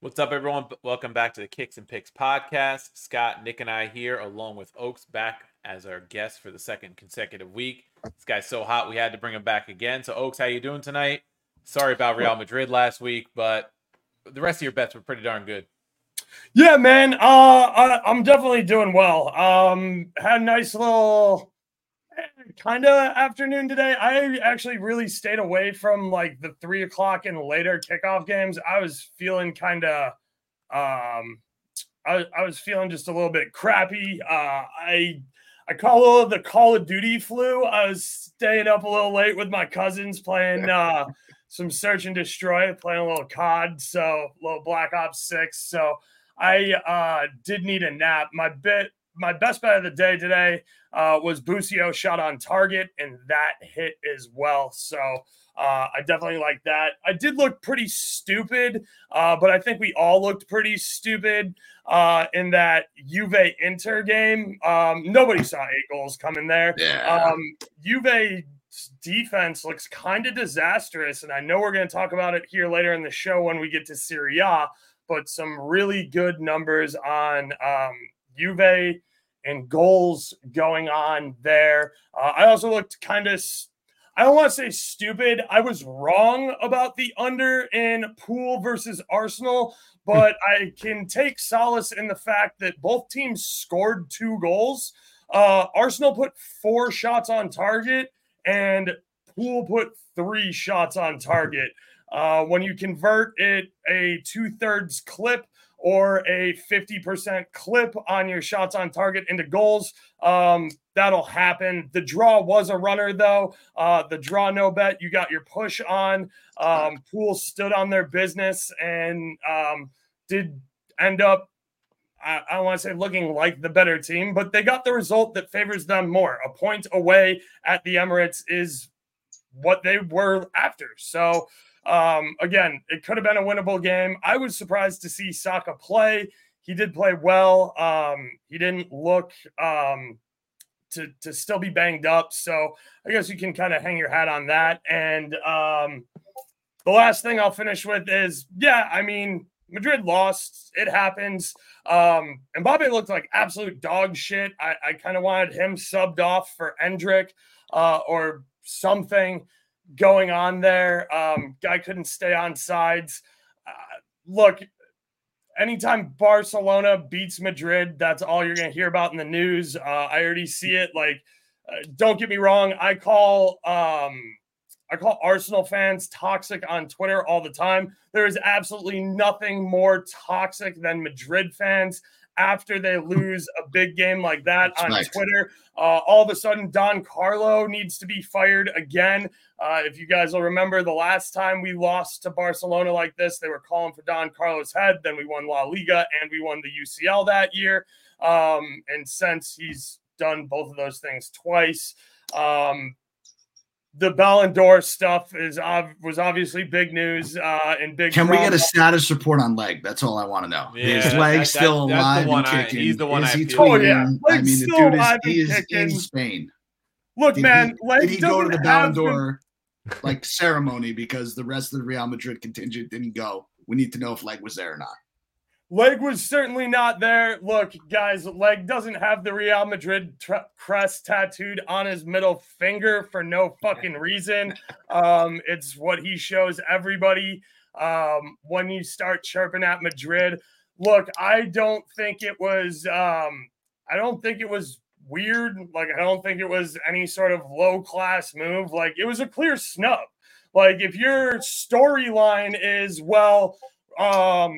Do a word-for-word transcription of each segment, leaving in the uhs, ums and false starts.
What's up, everyone? Welcome back to the Kicks and Picks podcast. Scott, Nick, and I here, along with Oaks, back as our guest for the second consecutive week. This guy's so hot, we had to bring him back again. So, Oaks, how you doing tonight? Sorry about Real Madrid last week, but the rest of your bets were pretty darn good. Yeah, man. Uh, I, I'm definitely doing well. Um, had a nice little kind of afternoon today. I actually really stayed away from like the three o'clock and later kickoff games. I was feeling kind of, um, I, I was feeling just a little bit crappy. Uh, I I call it the Call of Duty flu. I was staying up a little late with my cousins playing uh, some Search and Destroy, playing a little C O D, so a little Black Ops six. So I uh, did need a nap. My bit, my best bet of the day today uh, was Busio shot on target, and that hit as well. So uh, I definitely like that. I did look pretty stupid, uh, but I think we all looked pretty stupid uh, in that Juve Inter game. Um, nobody saw eight goals coming there. Yeah. Um, Juve defense looks kind of disastrous, and I know we're going to talk about it here later in the show when we get to Serie A, but some really good numbers on um, Juve and goals going on there. Uh, I also looked kind of, I don't want to say stupid. I was wrong about the under in Pool versus Arsenal, but I can take solace in the fact that both teams scored two goals. Uh, Arsenal put four shots on target, and Pool put three shots on target. Uh, when you convert it a two-thirds clip or a fifty percent clip on your shots on target into goals, um, that'll happen. The draw was a runner, though. Uh, the draw no bet, you got your push on. Um, Pool stood on their business and um, did end up, I, I don't want to say looking like the better team, but they got the result that favors them more. A point away at the Emirates is what they were after. So, Um, again, it could have been a winnable game. I was surprised to see Saka play. He did play well. Um, he didn't look um, to, to still be banged up. So I guess you can kind of hang your hat on that. And um, the last thing I'll finish with is, yeah, I mean, Madrid lost. It happens. Um, Mbappe looked like absolute dog shit. I, I kind of wanted him subbed off for Endrick uh, or something going on there. Um, guy couldn't stay on sides. Uh, look, anytime Barcelona beats Madrid, that's all you're going to hear about in the news. Uh, I already see it. Like, uh, don't get me wrong. I call, um, I call Arsenal fans toxic on Twitter all the time. There is absolutely nothing more toxic than Madrid fans. After they lose a big game like that That's on right. Twitter, uh, all of a sudden Don Carlo needs to be fired again. Uh, if you guys will remember, the last time we lost to Barcelona like this, they were calling for Don Carlo's head. Then we won La Liga and we won the U C L that year. Um, and since he's done both of those things twice, um, the Ballon d'Or stuff is uh, was obviously big news uh, and big. Can drama. we get a status report on Leg? That's all I want to know. Yeah, His leg's that, still that, alive and I, kicking. He's the one is I he feel. tweeting? Oh, yeah. I mean, the dude is, he is in Spain. Look, did man, he, Leg did he go to the Ballon been... d'Or like ceremony because the rest of the Real Madrid contingent didn't go? We need to know if Leg was there or not. Leg was certainly not there. Look, guys, Leg doesn't have the Real Madrid tra- crest tattooed on his middle finger for no fucking reason. Um, it's what he shows everybody um, when you start chirping at Madrid. Look, I don't think it was. Um, I don't think it was weird. Like, I don't think it was any sort of low class move. Like, it was a clear snub. Like, if your storyline is well. Um,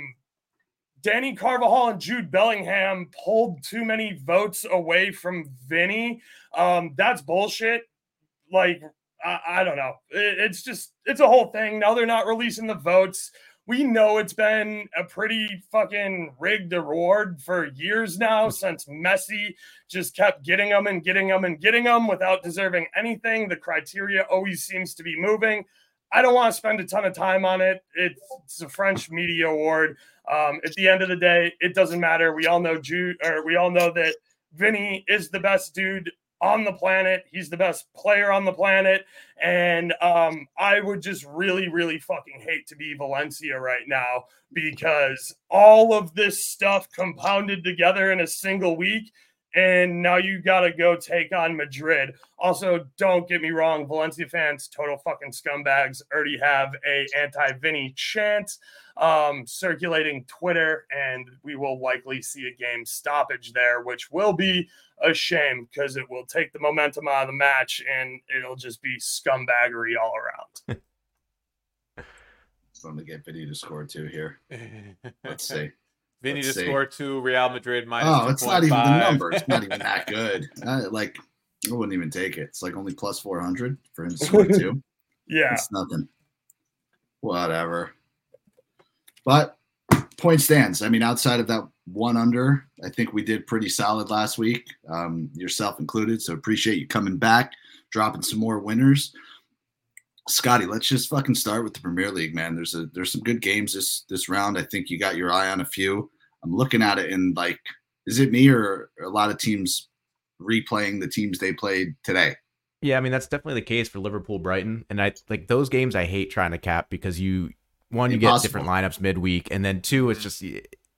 Danny Carvajal and Jude Bellingham pulled too many votes away from Vinny. Um, that's bullshit. Like, I, I don't know. It, it's just, it's a whole thing. Now they're not releasing the votes. We know it's been a pretty fucking rigged award for years now since Messi just kept getting them and getting them and getting them without deserving anything. The criteria always seems to be moving. I don't want to spend a ton of time on it. It's, it's a French media award. Um, at the end of the day, it doesn't matter. We all know Jude, or we all know that Vinny is the best dude on the planet. He's the best player on the planet. And um, I would just really, really fucking hate to be Valencia right now because all of this stuff compounded together in a single week. And now you got to go take on Madrid. Also, don't get me wrong, Valencia fans, total fucking scumbags, already have a anti-Vinny chant um, circulating Twitter, and we will likely see a game stoppage there, which will be a shame because it will take the momentum out of the match, and it'll just be scumbaggery all around. I'm going to get Vinny to score two here. Let's see. Vinny Let's to see. score two, Real Madrid minus Oh, it's not even the five. number. It's not even that good. I, like, I wouldn't even take it. It's like only plus four hundred for him to score two. Yeah. It's nothing. Whatever. But point stands. I mean, outside of that one under, I think we did pretty solid last week, um, yourself included. So appreciate you coming back, dropping some more winners. Scotty, let's just fucking start with the Premier League, man. There's a there's some good games this this round. I think you got your eye on a few. I'm looking at it and like, is it me or a lot of teams replaying the teams they played today? Yeah, I mean that's definitely the case for Liverpool, Brighton, and I like those games. I hate trying to cap because you one you Impossible. get different lineups midweek, and then two it's just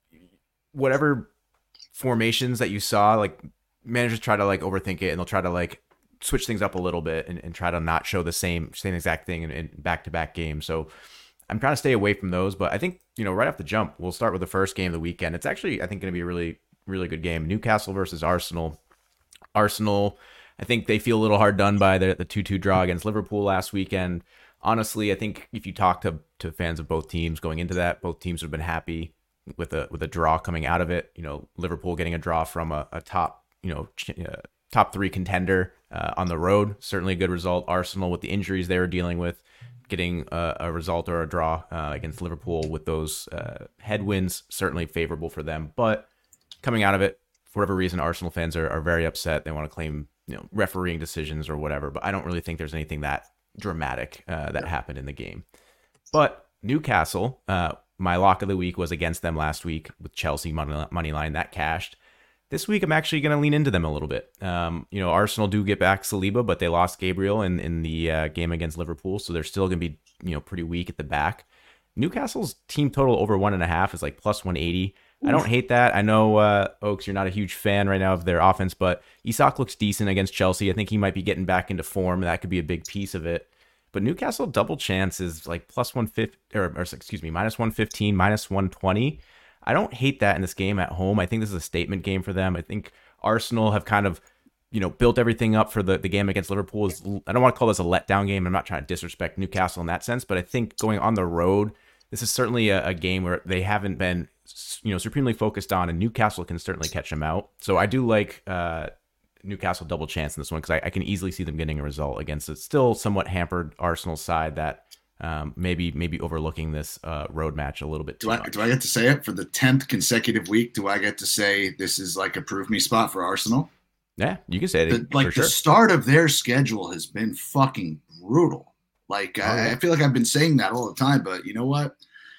whatever formations that you saw. Like managers try to like overthink it, and they'll try to like switch things up a little bit and, and try to not show the same same exact thing in, in back-to-back games. So I'm trying to stay away from those, but I think, you know, right off the jump, we'll start with the first game of the weekend. It's actually, I think, going to be a really, really good game. Newcastle versus Arsenal. Arsenal, I think they feel a little hard done by the, the two two draw against Liverpool last weekend. Honestly, I think if you talk to, to fans of both teams going into that, both teams have been happy with a with a draw coming out of it. You know, Liverpool getting a draw from a, a top, you know, ch- uh, top three contender uh, on the road. Certainly a good result. Arsenal, with the injuries they were dealing with, getting a, a result or a draw uh, against Liverpool with those uh, headwinds, certainly favorable for them. But coming out of it, for whatever reason, Arsenal fans are, are very upset. They want to claim, you know, refereeing decisions or whatever. But I don't really think there's anything that dramatic uh, that happened in the game. But Newcastle, uh, my lock of the week was against them last week with Chelsea money, money line. That cashed. This week, I'm actually going to lean into them a little bit. Um, you know, Arsenal do get back Saliba, but they lost Gabriel in, in the uh, game against Liverpool, so they're still going to be, you know, pretty weak at the back. Newcastle's team total over one and a half is like plus one eighty. Oof. I don't hate that. I know, uh, Oaks, you're not a huge fan right now of their offense, but Isak looks decent against Chelsea. I think he might be getting back into form. That could be a big piece of it. But Newcastle double chance is like plus one fifty, or, or excuse me, minus one fifteen, minus one twenty. I don't hate that in this game at home. I think this is a statement game for them. I think Arsenal have kind of, you know, built everything up for the, the game against Liverpool. Is, I don't want to call this a letdown game. I'm not trying to disrespect Newcastle in that sense, but I think going on the road, this is certainly a, a game where they haven't been, you know, supremely focused on, and Newcastle can certainly catch them out. So I do like uh, Newcastle double chance in this one because I, I can easily see them getting a result against a still somewhat hampered Arsenal side that Um, maybe maybe overlooking this uh, road match a little bit too do I, much. do I get to say it for the tenth consecutive week? Do I get to say this is like a prove me spot for Arsenal? Yeah, you can say it. The, like for the sure. start of their schedule has been fucking brutal. Like oh, I, yeah. I feel like I've been saying that all the time, but you know what,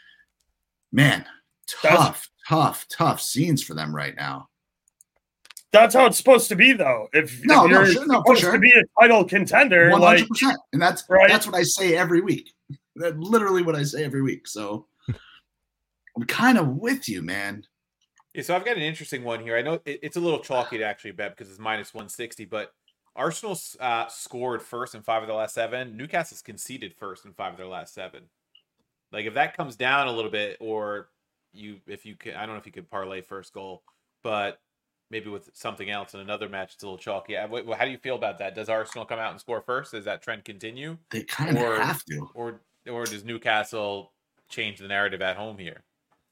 man, tough, That's, tough, tough scenes for them right now. That's how it's supposed to be, though. If, no, if you're no, sure, no, supposed sure. to be a title contender, one hundred percent, like, and that's right? that's what I say every week. That's literally what I say every week. So I'm kind of with you, man. Yeah, so I've got an interesting one here. I know it, it's a little chalky to actually bet because it's minus one sixty, but Arsenal uh, scored first in five of their last seven. Newcastle's conceded first in five of their last seven. Like if that comes down a little bit, or you, if you could, I don't know if you could parlay first goal, but maybe with something else in another match, it's a little chalky. How do you feel about that? Does Arsenal come out and score first? Does that trend continue? They kind of have to. Or or does Newcastle change the narrative at home here?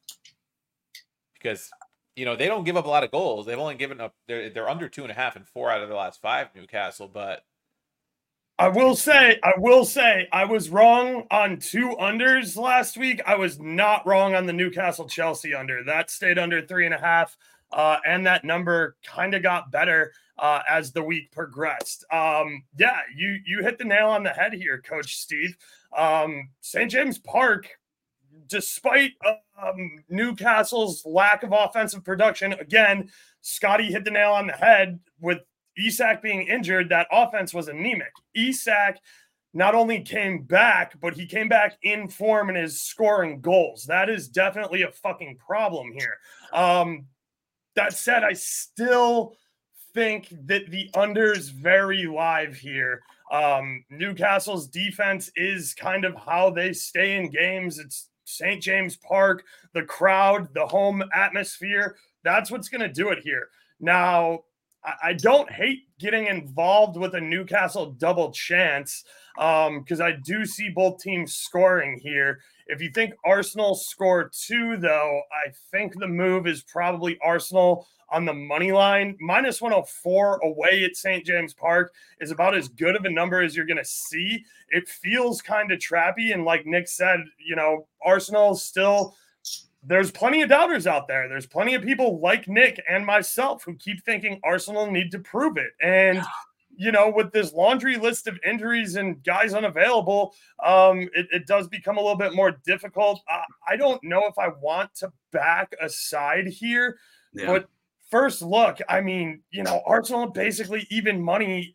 Because, you know, they don't give up a lot of goals. They've only given up, they're, they're under two and a half in four out of the last five, Newcastle, but. I will say, I will say, I was wrong on two unders last week. I was not wrong on the Newcastle Chelsea under. That stayed under three and a half. Uh, and that number kind of got better uh, as the week progressed. Um, yeah, you you hit the nail on the head here, Coach Steve. Um, Saint James Park, despite um, Newcastle's lack of offensive production, again, Scotty hit the nail on the head with Isak being injured, that offense was anemic. Isak not only came back, but he came back in form and is scoring goals. That is definitely a fucking problem here. Um, that said, I still think that the under is very live here. Um, Newcastle's defense is kind of how they stay in games. It's Saint James Park, the crowd, the home atmosphere. That's what's going to do it here. Now, I, I don't hate getting involved with a Newcastle double chance because um, I do see both teams scoring here. If you think Arsenal score two, though, I think the move is probably Arsenal on the money line. Minus one oh four away at Saint James Park is about as good of a number as you're going to see. It feels kind of trappy. And like Nick said, you know, Arsenal still, there's plenty of doubters out there. There's plenty of people like Nick and myself who keep thinking Arsenal need to prove it. And, you know, with this laundry list of injuries and guys unavailable, um, it, it does become a little bit more difficult. Uh, I don't know if I want to back a side here, yeah. but first look, I mean, you know, Arsenal basically even money.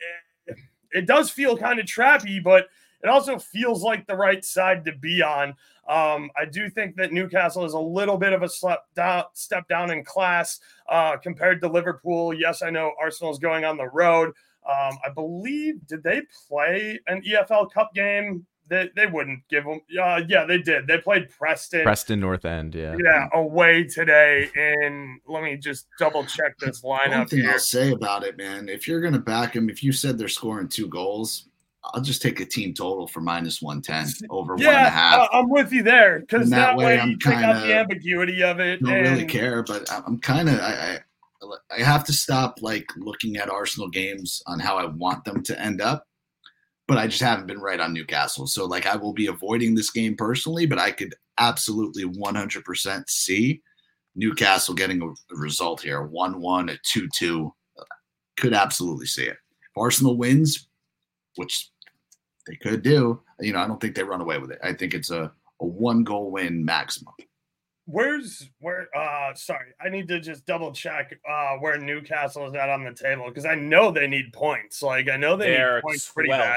It does feel kind of trappy, but it also feels like the right side to be on. Um, I do think that Newcastle is a little bit of a step down, step down in class uh, compared to Liverpool. Yes, I know Arsenal is going on the road. Um, I believe, did they play an E F L Cup game? They they wouldn't give them. Uh, yeah, they did. They played Preston. Preston North End, yeah. Yeah, away today. And let me just double check this lineup. One thing here. I'll say about it, man, if you're going to back them, if you said they're scoring two goals, I'll just take a team total for minus one ten over yeah, one and a half. Uh, I'm with you there because that, that way, way I'm you take kinda, out the ambiguity of it. Don't and... really care, but I'm kind of I, I I have to stop like looking at Arsenal games on how I want them to end up. But I just haven't been right on Newcastle. So, like, I will be avoiding this game personally, but I could absolutely one hundred percent see Newcastle getting a, a result here, one one, a two two. Could absolutely see it. If Arsenal wins, which they could do, you know, I don't think they run away with it. I think it's a, a one-goal win maximum. Where's where? Uh, sorry, I need to just double check uh, where Newcastle is at on the table because I know they need points. Like I know they they're need points pretty bad.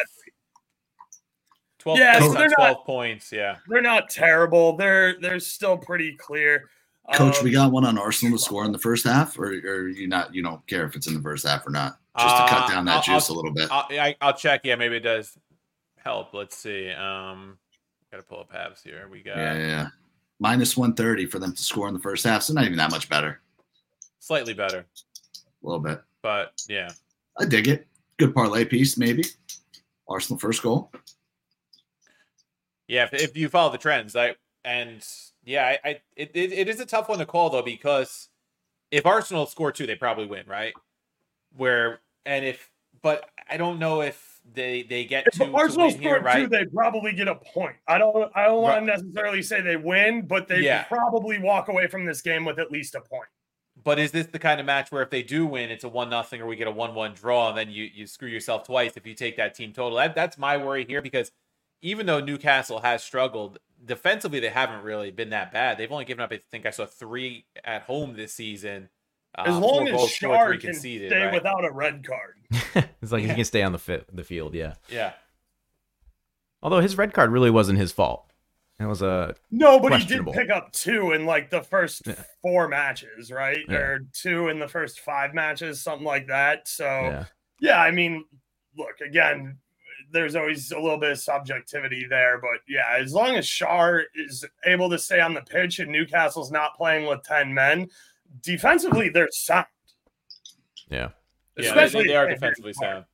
Twelve yeah, points so they're twelve not, points. Yeah, they're not terrible. They're they're still pretty clear. Coach, um, we got one on Arsenal to score in the first half, or, or you not you don't care if it's in the first half or not, just to uh, cut down that I'll, juice I'll, a little bit. I'll, I, I'll check. Yeah, maybe it does help. Let's see. Um, got to pull up halves here. We got yeah, yeah. Minus one thirty for them to score in the first half, so not even that much better. Slightly better. A little bit. But, yeah. I dig it. Good parlay piece, maybe. Arsenal first goal. Yeah, if, if you follow the trends. I And, yeah, I, I it, it it is a tough one to call, though, because if Arsenal score two, they probably win, right? Where, and if, but I don't know if They they get if to, Arsenal to win here, right? Two, they probably get a point. I don't I don't want to necessarily say they win, but they yeah. probably walk away from this game with at least a point. But is this the kind of match where if they do win, it's a one nothing or we get a one one draw, and then you you screw yourself twice if you take that team total? That, that's my worry here because even though Newcastle has struggled defensively, they haven't really been that bad. They've only given up, I think I saw three at home this season. As uh, long as Shard can stay right? without a red card. It's like yeah. he can stay on the fi- the field, yeah. Yeah. Although his red card really wasn't his fault. It was a No, but he did pick up two in like the first yeah. four matches, right? Yeah. Or two in the first five matches, something like that. So, yeah. yeah, I mean, look, again, there's always a little bit of subjectivity there. But, yeah, as long as Shar is able to stay on the pitch and Newcastle's not playing with ten men, defensively, they're sound. Yeah. Especially yeah, they, they are defensively sound.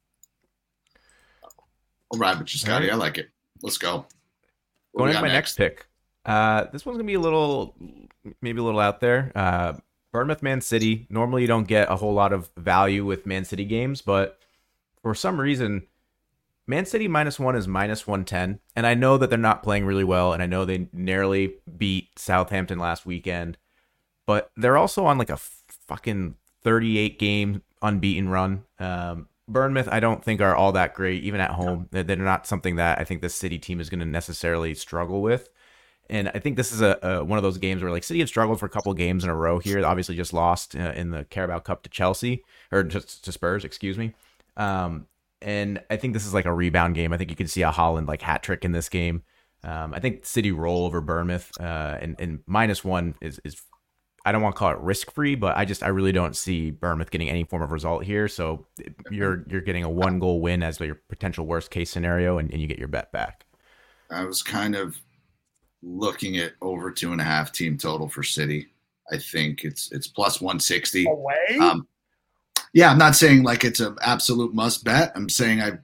All right, but you, Scotty. I like it. Let's go. What Going into my next, next pick. Uh, this one's going to be a little, maybe a little out there. Uh, Bournemouth, Man City. Normally, you don't get a whole lot of value with Man City games, but for some reason, Man City minus one is minus one ten. And I know that they're not playing really well, and I know they narrowly beat Southampton last weekend. But they're also on like a fucking thirty-eight game unbeaten run. Um, Bournemouth, I don't think are all that great, even at home. They're not something that I think the City team is going to necessarily struggle with. And I think this is a, a one of those games where like City have struggled for a couple of games in a row here. They obviously just lost uh, in the Carabao Cup to Chelsea or just to Spurs, excuse me. Um, and I think this is like a rebound game. I think you can see a Haaland like hat trick in this game. Um, I think City roll over Bournemouth uh, and, and minus one is, is, I don't want to call it risk free, but I just, I really don't see Bournemouth getting any form of result here. So you're, you're getting a one goal win as your potential worst case scenario and, and you get your bet back. I was kind of looking at over two and a half team total for City. I think it's it's plus one sixty. Away? Um, yeah, I'm not saying like it's an absolute must bet. I'm saying I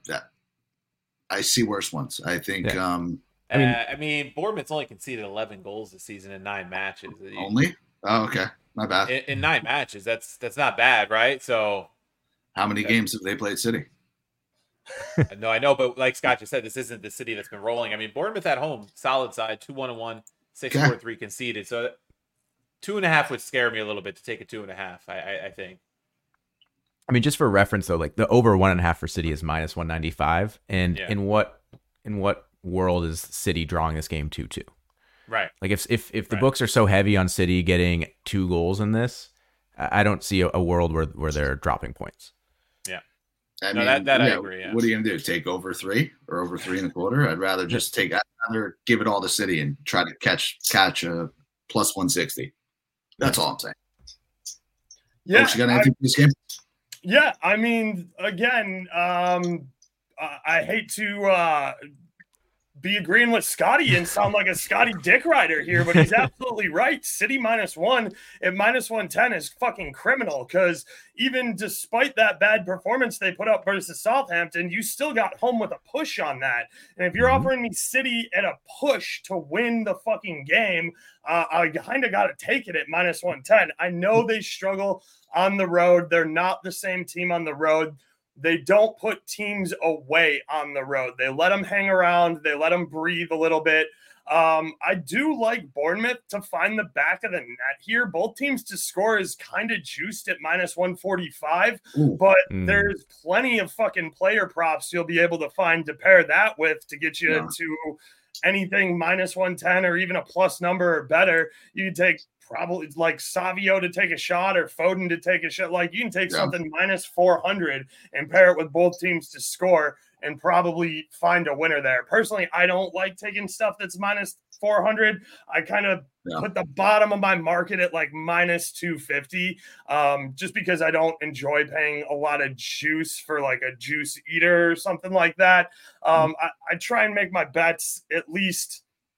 I see worse ones. I think. Yeah. Um, I mean, uh, I mean, Bournemouth's only conceded eleven goals this season in nine matches. Only? Oh, okay, my bad. In, in nine matches, that's that's not bad, right? So, how many games have they played City? No, I know, but like Scott just said, this isn't the City that's been rolling. I mean, Bournemouth at home, solid side, two one and one, six four three conceded. So two and a half would scare me a little bit to take a two and a half. I, I, I think. I mean, just for reference though, like the over one and a half for City is minus one ninety five, and yeah. in what in what world is City drawing this game two two? Right. Like if if if the right. books are so heavy on City getting two goals in this, I don't see a, a world where where they're dropping points. Yeah. I no, mean, that, that yeah, I agree. Yeah. What are you gonna do? Take over three or over three and a quarter? I'd rather just take. I'd rather give it all to City and try to catch catch a plus one sixty. That's all I'm saying. Yeah, Folks, you got anything I, for this game? Yeah, I mean, again, um, I, I hate to uh, be agreeing with Scotty and sound like a Scotty dick rider here, but he's absolutely right. City minus one at minus one ten is fucking criminal because even despite that bad performance they put up versus Southampton, you still got home with a push on that. And if you're mm-hmm. offering me City at a push to win the fucking game, uh, I kind of got to take it at minus one ten. I know they struggle on the road. They're not the same team on the road. They don't put teams away on the road. They let them hang around. They let them breathe a little bit. Um, I do like Bournemouth to find the back of the net here. Both teams to score is kind of juiced at minus one forty-five, Ooh. but mm. there's plenty of fucking player props you'll be able to find to pair that with to get you yeah. to anything minus one ten or even a plus number or better. You can take probably like Savio to take a shot or Foden to take a shot. Like you can take yeah. something minus four hundred and pair it with both teams to score and probably find a winner there. Personally, I don't like taking stuff that's minus four hundred. I kind of yeah. put the bottom of my market at like minus two fifty um, just because I don't enjoy paying a lot of juice for like a juice eater or something like that. Um, mm-hmm. I, I try and make my bets at least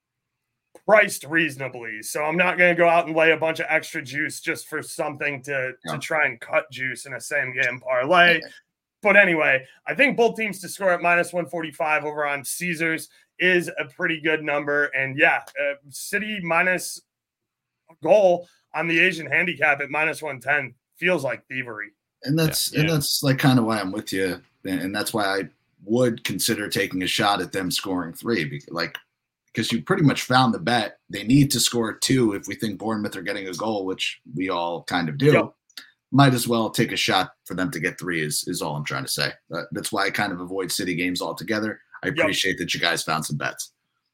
priced reasonably. So I'm not going to go out and lay a bunch of extra juice just for something to, yeah. to try and cut juice in a same game parlay. Okay. But anyway, I think both teams to score at minus one forty-five over on Caesars is a pretty good number. And yeah, uh, City minus a goal on the Asian handicap at minus one ten feels like thievery. And that's, yeah. and that's like kind of why I'm with you. And that's why I would consider taking a shot at them scoring three, because like, because you pretty much found the bet. They need to score two if we think Bournemouth are getting a goal, which we all kind of do. Yep. Might as well take a shot for them to get three is, is all I'm trying to say. Uh, that's why I kind of avoid City games altogether. I appreciate yep. that you guys found some bets.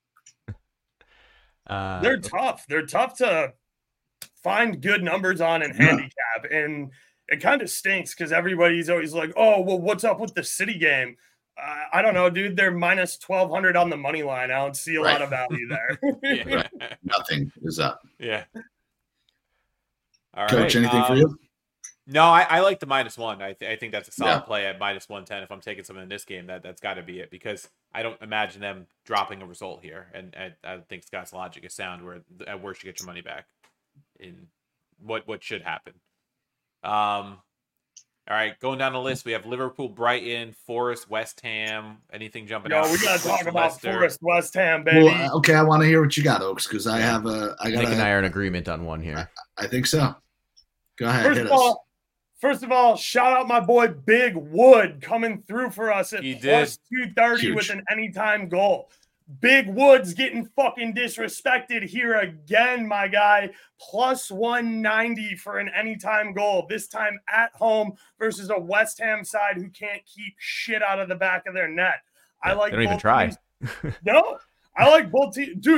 Uh, They're tough. They're tough to find good numbers on and handicap. Yeah. And it kind of stinks because everybody's always like, oh, well, what's up with the City game? Uh, I don't know, dude. They're minus twelve hundred on the money line. I don't see a right. lot of value there. yeah. Nothing is up. Yeah. All Coach, right. anything um, for you? No, I, I like the minus one. I, th- I think that's a solid yeah. play at minus one ten. If I'm taking something in this game, that, that's got to be it because I don't imagine them dropping a result here. And I, I think Scott's logic is sound where at worst you get your money back in what, what should happen. Um. All right, going down the list, we have Liverpool, Brighton, Forest, West Ham. Anything jumping Yo, out? we got to talk about Forest, West Ham, baby. Well, okay, I want to hear what you got, Oaks, because I have a. I got. Nick and I are in agreement on one here. I, I think so. Go ahead. First hit of us. all, first of all, shout out my boy Big Wood coming through for us at he plus two thirty with an anytime goal. Big Woods getting fucking disrespected here again, my guy. Plus one ninety for an anytime goal. This time at home versus a West Ham side who can't keep shit out of the back of their net. I like they don't both even try. Teams. No, I like both teams. Dude,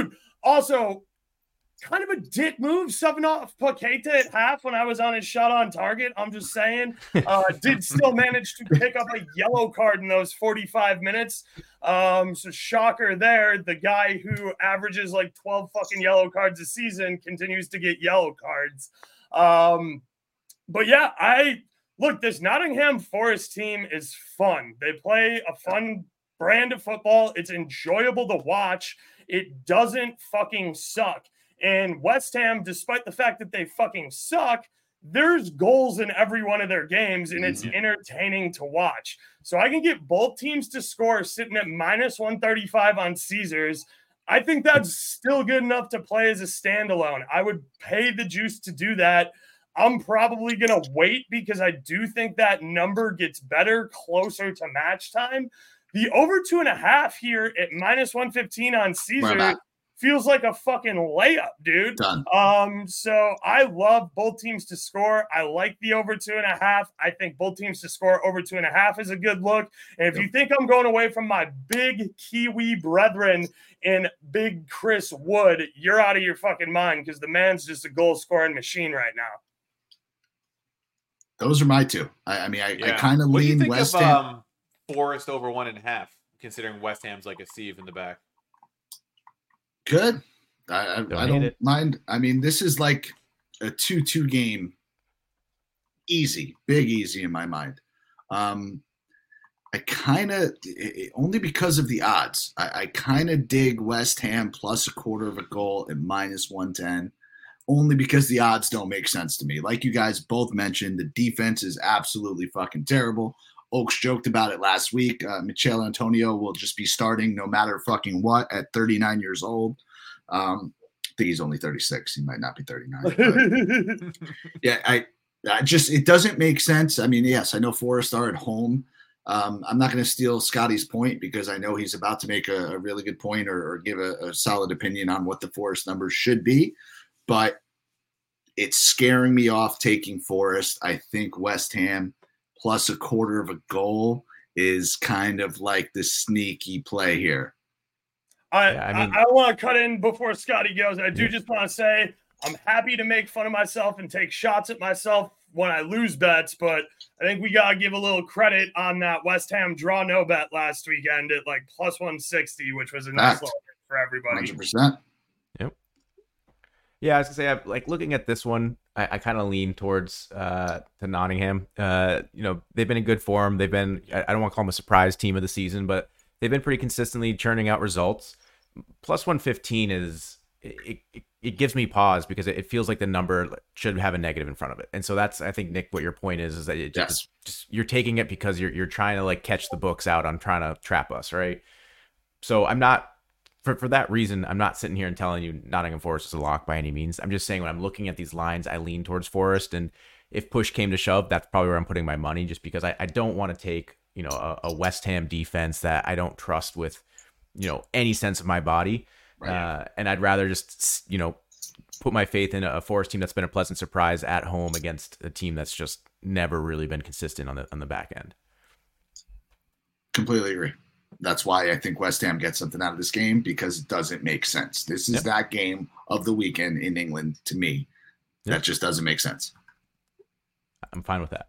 also, kind of a dick move, subbing off Paqueta at half when I was on his shot on target. I'm just saying. Uh, did still manage to pick up a yellow card in those forty-five minutes. Um, so shocker there. The guy who averages like twelve fucking yellow cards a season continues to get yellow cards. Um, but yeah, I look, this Nottingham Forest team is fun. They play a fun brand of football. It's enjoyable to watch. It doesn't fucking suck. And West Ham, despite the fact that they fucking suck, there's goals in every one of their games, and it's Mm-hmm. entertaining to watch. So I can get both teams to score sitting at minus one thirty-five on Caesars. I think that's still good enough to play as a standalone. I would pay the juice to do that. I'm probably going to wait because I do think that number gets better closer to match time. The over two and a half here at minus one fifteen on Caesar feels like a fucking layup, dude. Done. Um, so I love both teams to score. I like the over two and a half. I think both teams to score over two and a half is a good look. And if Yep. you think I'm going away from my big Kiwi brethren in Big Chris Wood, you're out of your fucking mind because the man's just a goal scoring machine right now. Those are my two. I, I mean, I, I Yeah. kind of What do you lean think West of Ham. um, Forest over one and a half, considering West Ham's like a sieve in the back? Good. I, I, Don't I hate don't it. mind. I mean, this is like a two two game. Easy, big easy in my mind. Um, I kind of, only because of the odds, I, I kind of dig West Ham plus a quarter of a goal at minus one ten, only because the odds don't make sense to me. Like you guys both mentioned, the defense is absolutely fucking terrible. Oaks joked about it last week. Uh, Michele Antonio will just be starting no matter fucking what at thirty-nine years old. Um, I think he's only thirty-six. He might not be thirty-nine. But yeah, I, I just, it doesn't make sense. I mean, yes, I know Forest are at home. Um, I'm not going to steal Scotty's point because I know he's about to make a, a really good point or, or give a, a solid opinion on what the Forest numbers should be. But it's scaring me off taking Forest. I think West Ham plus a quarter of a goal is kind of like the sneaky play here. I, Yeah, I I, mean- I want to cut in before Scotty goes. I do just want to say I'm happy to make fun of myself and take shots at myself when I lose bets, but I think we got to give a little credit on that West Ham draw no bet last weekend at like plus one sixty, which was a nice Fact. little hit for everybody. one hundred percent. Yeah, I was gonna say, I, like looking at this one, I, I kind of lean towards uh, to Nottingham. Uh, you know, they've been in good form. They've been, I, I don't want to call them a surprise team of the season, but they've been pretty consistently churning out results. Plus one fifteen is it, it, it gives me pause because it, it feels like the number should have a negative in front of it, and so that's I think Nick, what your point is is that it Yes. just, just you're taking it because you're you're trying to like catch the books out on trying to trap us, right? So I'm not. For, for that reason, I'm not sitting here and telling you Nottingham Forest is a lock by any means. I'm just saying when I'm looking at these lines, I lean towards Forest. And if push came to shove, that's probably where I'm putting my money just because I, I don't want to take, you know, a, a West Ham defense that I don't trust with, you know, any sense of my body. Right. Uh, and I'd rather just, you know, put my faith in a Forest team that's been a pleasant surprise at home against a team that's just never really been consistent on the on the back end. Completely agree. That's why I think West Ham gets something out of this game because it doesn't make sense. This is Yep. that game of the weekend in England to me. Yep. That just doesn't make sense. I'm fine with that.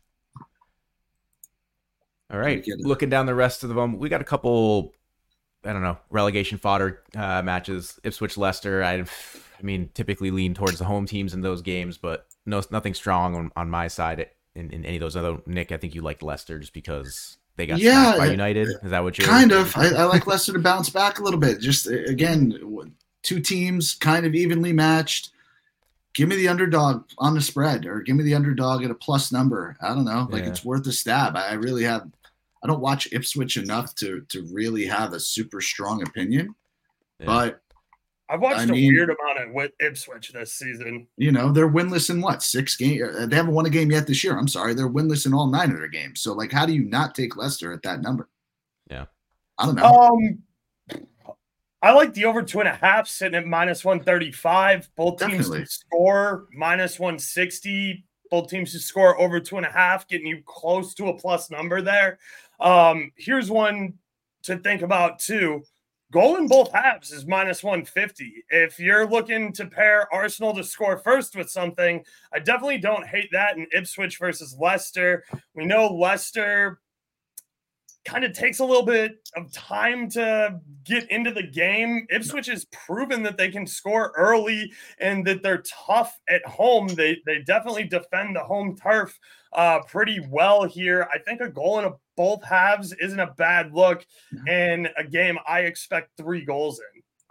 All right, get it. looking down the rest of them, we got a couple, I don't know, relegation fodder uh, matches. Ipswich, Leicester. I, I mean, typically lean towards the home teams in those games, but no, nothing strong on, on my side in, in any of those. Although Nick, I think you liked Leicester just because they got Yeah, smacked by uh, United. Is that what you're Kind of. I, I like Leicester to bounce back a little bit. Just, uh, again, two teams kind of evenly matched. Give me the underdog on the spread or give me the underdog at a plus number. I don't know. Like, Yeah. it's worth a stab. I, I really have – I don't watch Ipswich enough to to really have a super strong opinion. Yeah. But, I've watched I a mean- weird amount of Wi- Ipswich this season. you know, they're winless in what? Six games? They haven't won a game yet this year. I'm sorry. They're winless in all nine of their games. So, like, how do you not take Leicester at that number? Yeah. I don't know. Um, I like the over two and a half sitting at minus one thirty-five. Both teams Definitely. to score minus one sixty. Both teams to score over two and a half, getting you close to a plus number there. Um, here's one to think about too. goal in both halves is minus one fifty. If you're looking to pair Arsenal to score first with something, I definitely don't hate that in Ipswich versus Leicester. We know Leicester kind of takes a little bit of time to get into the game. Ipswich has proven that they can score early and that they're tough at home. They they definitely defend the home turf uh, pretty well here. I think a goal in a, both halves isn't a bad look. And a game I expect three goals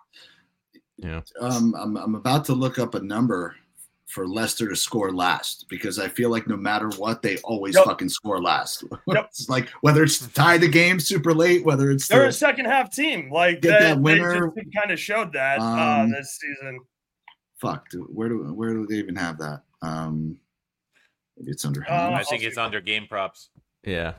in. Yeah. Um, I'm I'm about to look up a number for Leicester to score last, because I feel like no matter what, they always yep. fucking score last. Yep. It's like whether it's to tie the game super late, whether it's they're to a second half team. Like get that, that winner. They just kind of showed that um, uh, this season. Fuck, do, where do where do they even have that? Um, maybe it's under. Uh, I think it's under game props. Yeah.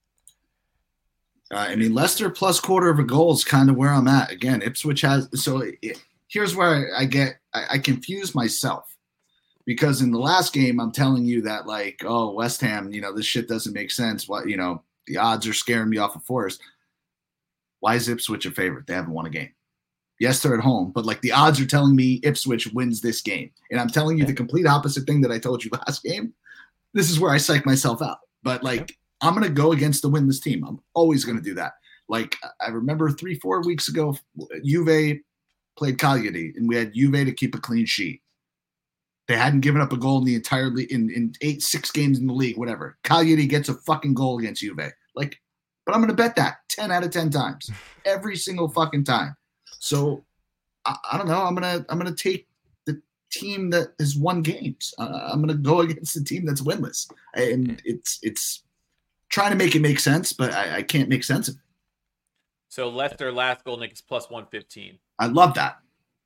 Uh, I mean, Leicester plus quarter of a goal is kind of where I'm at. Again, Ipswich has. So it, here's where I, I get I, I confuse myself. Because in the last game, I'm telling you that, like, oh, West Ham, you know, this shit doesn't make sense. What, you know, the odds are scaring me off of Forest. Why is Ipswich a favorite? They haven't won a game. Yes, they're at home, but, like, the odds are telling me Ipswich wins this game. And I'm telling you the complete opposite thing that I told you last game. This is where I psych myself out. But, like, I'm going to go against the winless team. I'm always going to do that. Like, I remember three, four weeks ago, Juve played Cagliari, and we had Juve to keep a clean sheet. They hadn't given up a goal in the entire league in, in eight, six games in the league, whatever. Cagliari gets a fucking goal against Juve. Like, but I'm going to bet that ten out of ten times, every single fucking time. So I, I don't know. I'm going to, I'm going to take the team that has won games. Uh, I'm going to go against the team that's winless. And it's, it's trying to make it make sense, but I, I can't make sense of it. So Leicester last goal, Nick, is plus one fifteen. I love that.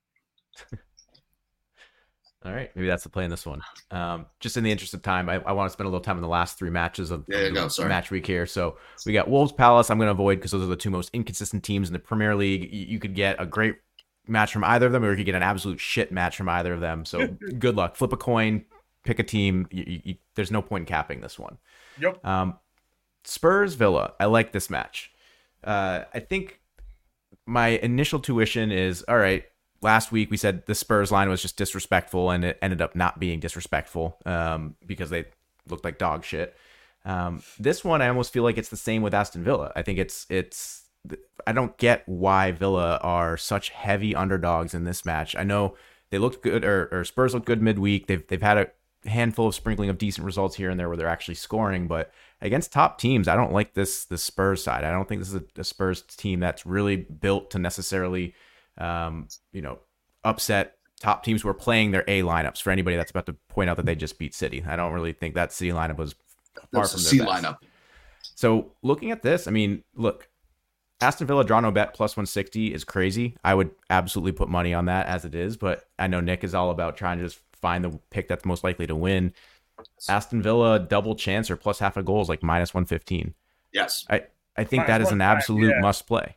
All right, maybe that's the play in this one. Um, just in the interest of time, I, I want to spend a little time on the last three matches of, yeah, of the go, Sorry. match week here. So we got Wolves Palace. I'm going to avoid because those are the two most inconsistent teams in the Premier League. You, you could get a great match from either of them, or you could get an absolute shit match from either of them. So good luck. Flip a coin, pick a team. You, you, you, there's no point in capping this one. Yep. Um, Spurs Villa. I like this match. Uh, I think my initial tuition is, all right, last week we said the Spurs line was just disrespectful, and it ended up not being disrespectful um, because they looked like dog shit. Um, this one, I almost feel like it's the same with Aston Villa. I think it's it's. I don't get why Villa are such heavy underdogs in this match. I know they looked good, or, or Spurs looked good midweek. They've they've had a handful of sprinkling of decent results here and there where they're actually scoring, but against top teams, I don't like this this Spurs side. I don't think this is a, a Spurs team that's really built to necessarily. Um, you know, upset top teams who are playing their A lineups. For anybody that's about to point out that they just beat City, I don't really think that City lineup was far from their C best. lineup. So looking at this, I mean, look, Aston Villa draw no bet plus one sixty is crazy. I would absolutely put money on that as it is, but I know Nick is all about trying to just find the pick that's most likely to win. Aston Villa double chance or plus half a goal is like minus one fifteen. Yes, I I think minus that is an absolute yeah. must play.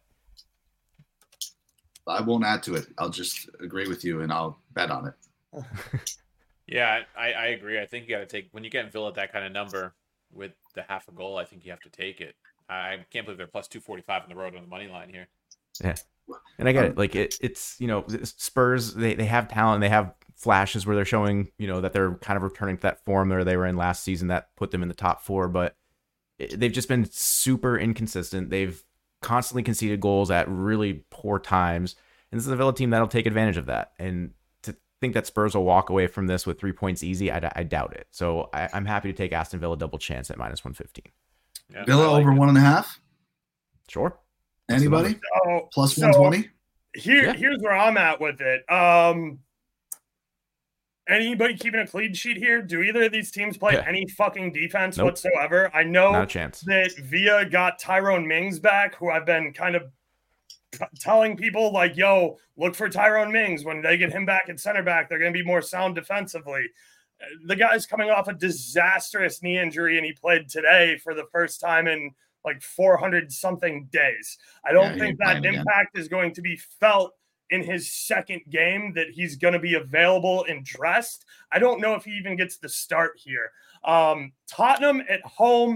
I won't add to it. I'll just agree with you, and I'll bet on it. Yeah, I, I agree. I think you got to take, when you get Villa at that kind of number with the half a goal, I think you have to take it. I can't believe they're plus two forty-five on the road on the money line here. Yeah, and I get it. Like it, it's you know Spurs, they they have talent, they have flashes where they're showing you know that they're kind of returning to that form that they were in last season that put them in the top four, but they've just been super inconsistent. They've constantly conceded goals at really poor times, and this is a Villa team that'll take advantage of that. And to think that Spurs will walk away from this with three points easy, I, I doubt it. So I, I'm happy to take Aston Villa double chance at minus one fifteen. Yeah, Villa like over it. one and a half. Sure. Anybody? So, Plus so one twenty. Here, Yeah. here's where I'm at with it. Um, anybody keeping a clean sheet here? Do either of these teams play Yeah. any fucking defense Nope. whatsoever? I know Not a chance. that Villa got Tyrone Mings back, who I've been kind of t- telling people like, yo, look for Tyrone Mings. When they get him back at center back, they're going to be more sound defensively. The guy's coming off a disastrous knee injury, and he played today for the first time in like four hundred something days. I don't Yeah, he think ain't that playing again. impact is going to be felt in his second game, that he's going to be available and dressed. I don't know if he even gets the start here. Um, Tottenham at home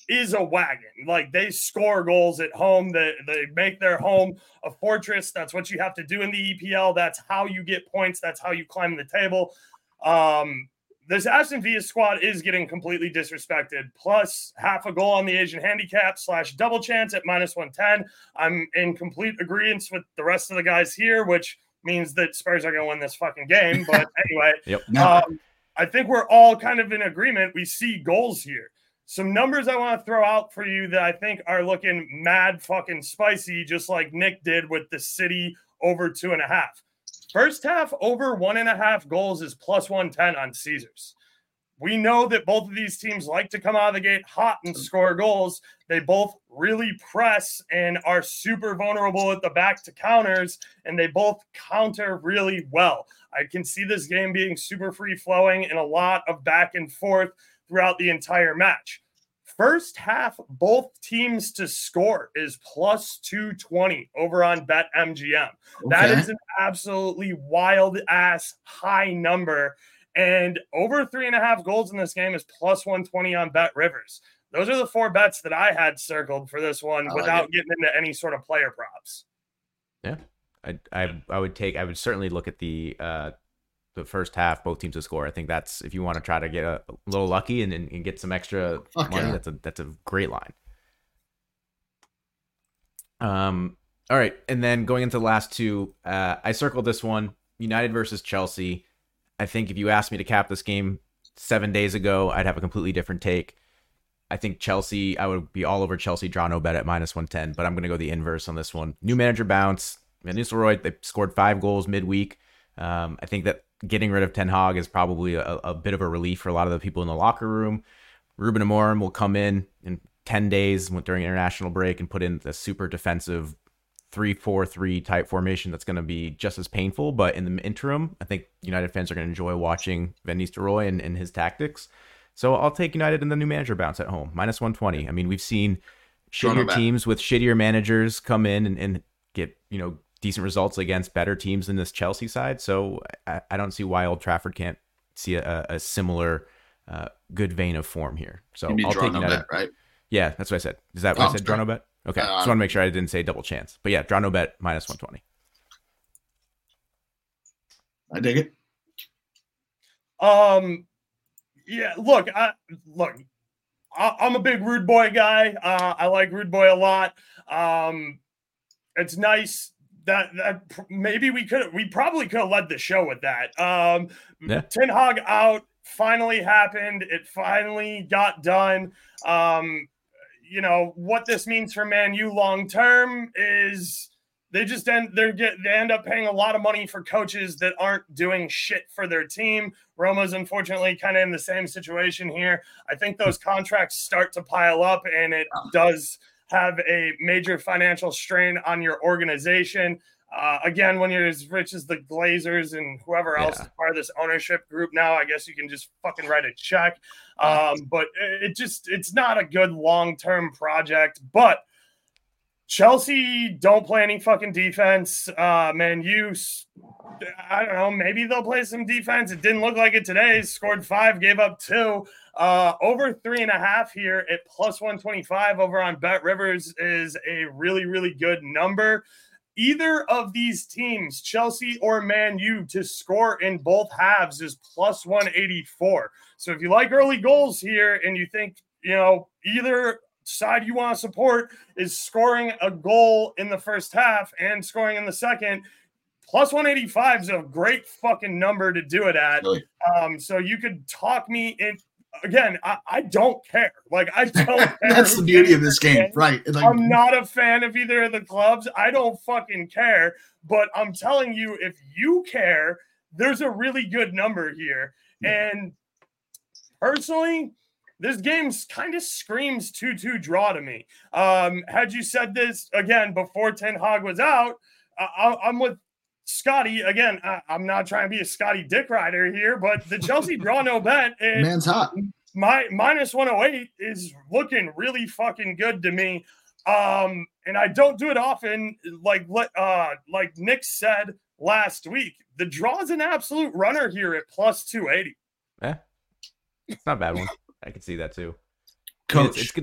is a wagon. Like, they score goals at home. They, they make their home a fortress. That's what you have to do in the E P L. That's how you get points. That's how you climb the table. Um, this Aston Villa squad is getting completely disrespected. Plus half a goal on the Asian handicap slash double chance at minus one ten. I'm in complete agreement with the rest of the guys here, which means that Spurs are going to win this fucking game. But anyway, yep. um, I think we're all kind of in agreement. We see goals here. Some numbers I want to throw out for you that I think are looking mad fucking spicy, just like Nick did with the City over two and a half. First half over one and a half goals is plus one ten on Caesars. We know that both of these teams like to come out of the gate hot and score goals. They both really press and are super vulnerable at the back to counters, and they both counter really well. I can see this game being super free-flowing and a lot of back and forth throughout the entire match. First half, both teams to score is plus two twenty over on BetMGM. Okay. That is an absolutely wild-ass high number. And over three and a half goals in this game is plus one twenty on BetRivers. Those are the four bets that I had circled for this one, I without like getting into any sort of player props. Yeah, I, I I would take. I would certainly look at the uh, the first half, both teams to score. I think that's, if you want to try to get a, a little lucky and, and, and get some extra Fuck money, yeah. that's a that's a great line. Um. All right, and then going into the last two, uh, I circled this one: United versus Chelsea. I think if you asked me to cap this game seven days ago, I'd have a completely different take. I think Chelsea, I would be all over Chelsea, draw no bet at minus one ten, but I'm going to go the inverse on this one. New manager bounce. Van Nistelrooy, they scored five goals midweek. Um, I think that getting rid of Ten Hag is probably a, a bit of a relief for a lot of the people in the locker room. Ruben Amorim will come in in ten days during international break and put in the super defensive three four three type formation that's going to be just as painful. But in the interim, I think United fans are going to enjoy watching Van Nistelrooy and, and his tactics. So I'll take United in the new manager bounce at home, minus one twenty. I mean, we've seen shittier teams with shittier managers come in and, and get, you know, decent results against better teams than this Chelsea side. So I, I don't see why Old Trafford can't see a, a similar uh, good vein of form here. So I'll take United. Bet, right? Yeah, that's what I said. Is that what oh, I said? Draw no bet? Okay, uh, just want to make sure I didn't say double chance. But yeah, draw no bet, minus one twenty. I dig it. Um, yeah, look, I, look, I, I'm a big Rude Boy guy. Uh, I like Rude Boy a lot. Um, it's nice that, that maybe we could, we probably could have led the show with that. Um, yeah. Ten Hag out finally happened. It finally got done. Um, You know, what this means for Man U long term is they just end they get they end up paying a lot of money for coaches that aren't doing shit for their team. Roma's unfortunately kind of in the same situation here. I think those contracts start to pile up, and it does have a major financial strain on your organization. Uh, again, when you're as rich as the Glazers and whoever else yeah. is part of this ownership group now, I guess you can just fucking write a check. Um, but it just, it's not a good long-term project. But Chelsea don't play any fucking defense. Uh, Man U, I don't know, maybe they'll play some defense. It didn't look like it today. Scored five, gave up two. Uh, over three and a half here at plus one twenty-five over on BetRivers is a really, really good number. Either of these teams, Chelsea or Man U, to score in both halves is plus one eighty-four. So if you like early goals here and you think, you know, either side you want to support is scoring a goal in the first half and scoring in the second, plus one eighty-five is a great fucking number to do it at. Really? Um, so you could talk me in. Again, I, I don't care. Like, I don't care. That's the beauty of this game, right? Like, I'm not a fan of either of the clubs. I don't fucking care. But I'm telling you, if you care, there's a really good number here. Yeah. And personally, this game kind of screams two two draw to me. Um, had you said this, again, before Ten Hag was out, I, I'm with Scotty, again, I, I'm not trying to be a Scotty dick rider here, but the Chelsea draw no bet. And man's hot. My minus one oh eight is looking really fucking good to me. Um, and I don't do it often. Like, uh, like Nick said last week, the draw is an absolute runner here at plus two eighty. Yeah, it's not a bad one. I can see that too. Coach, I mean, it's, it's good.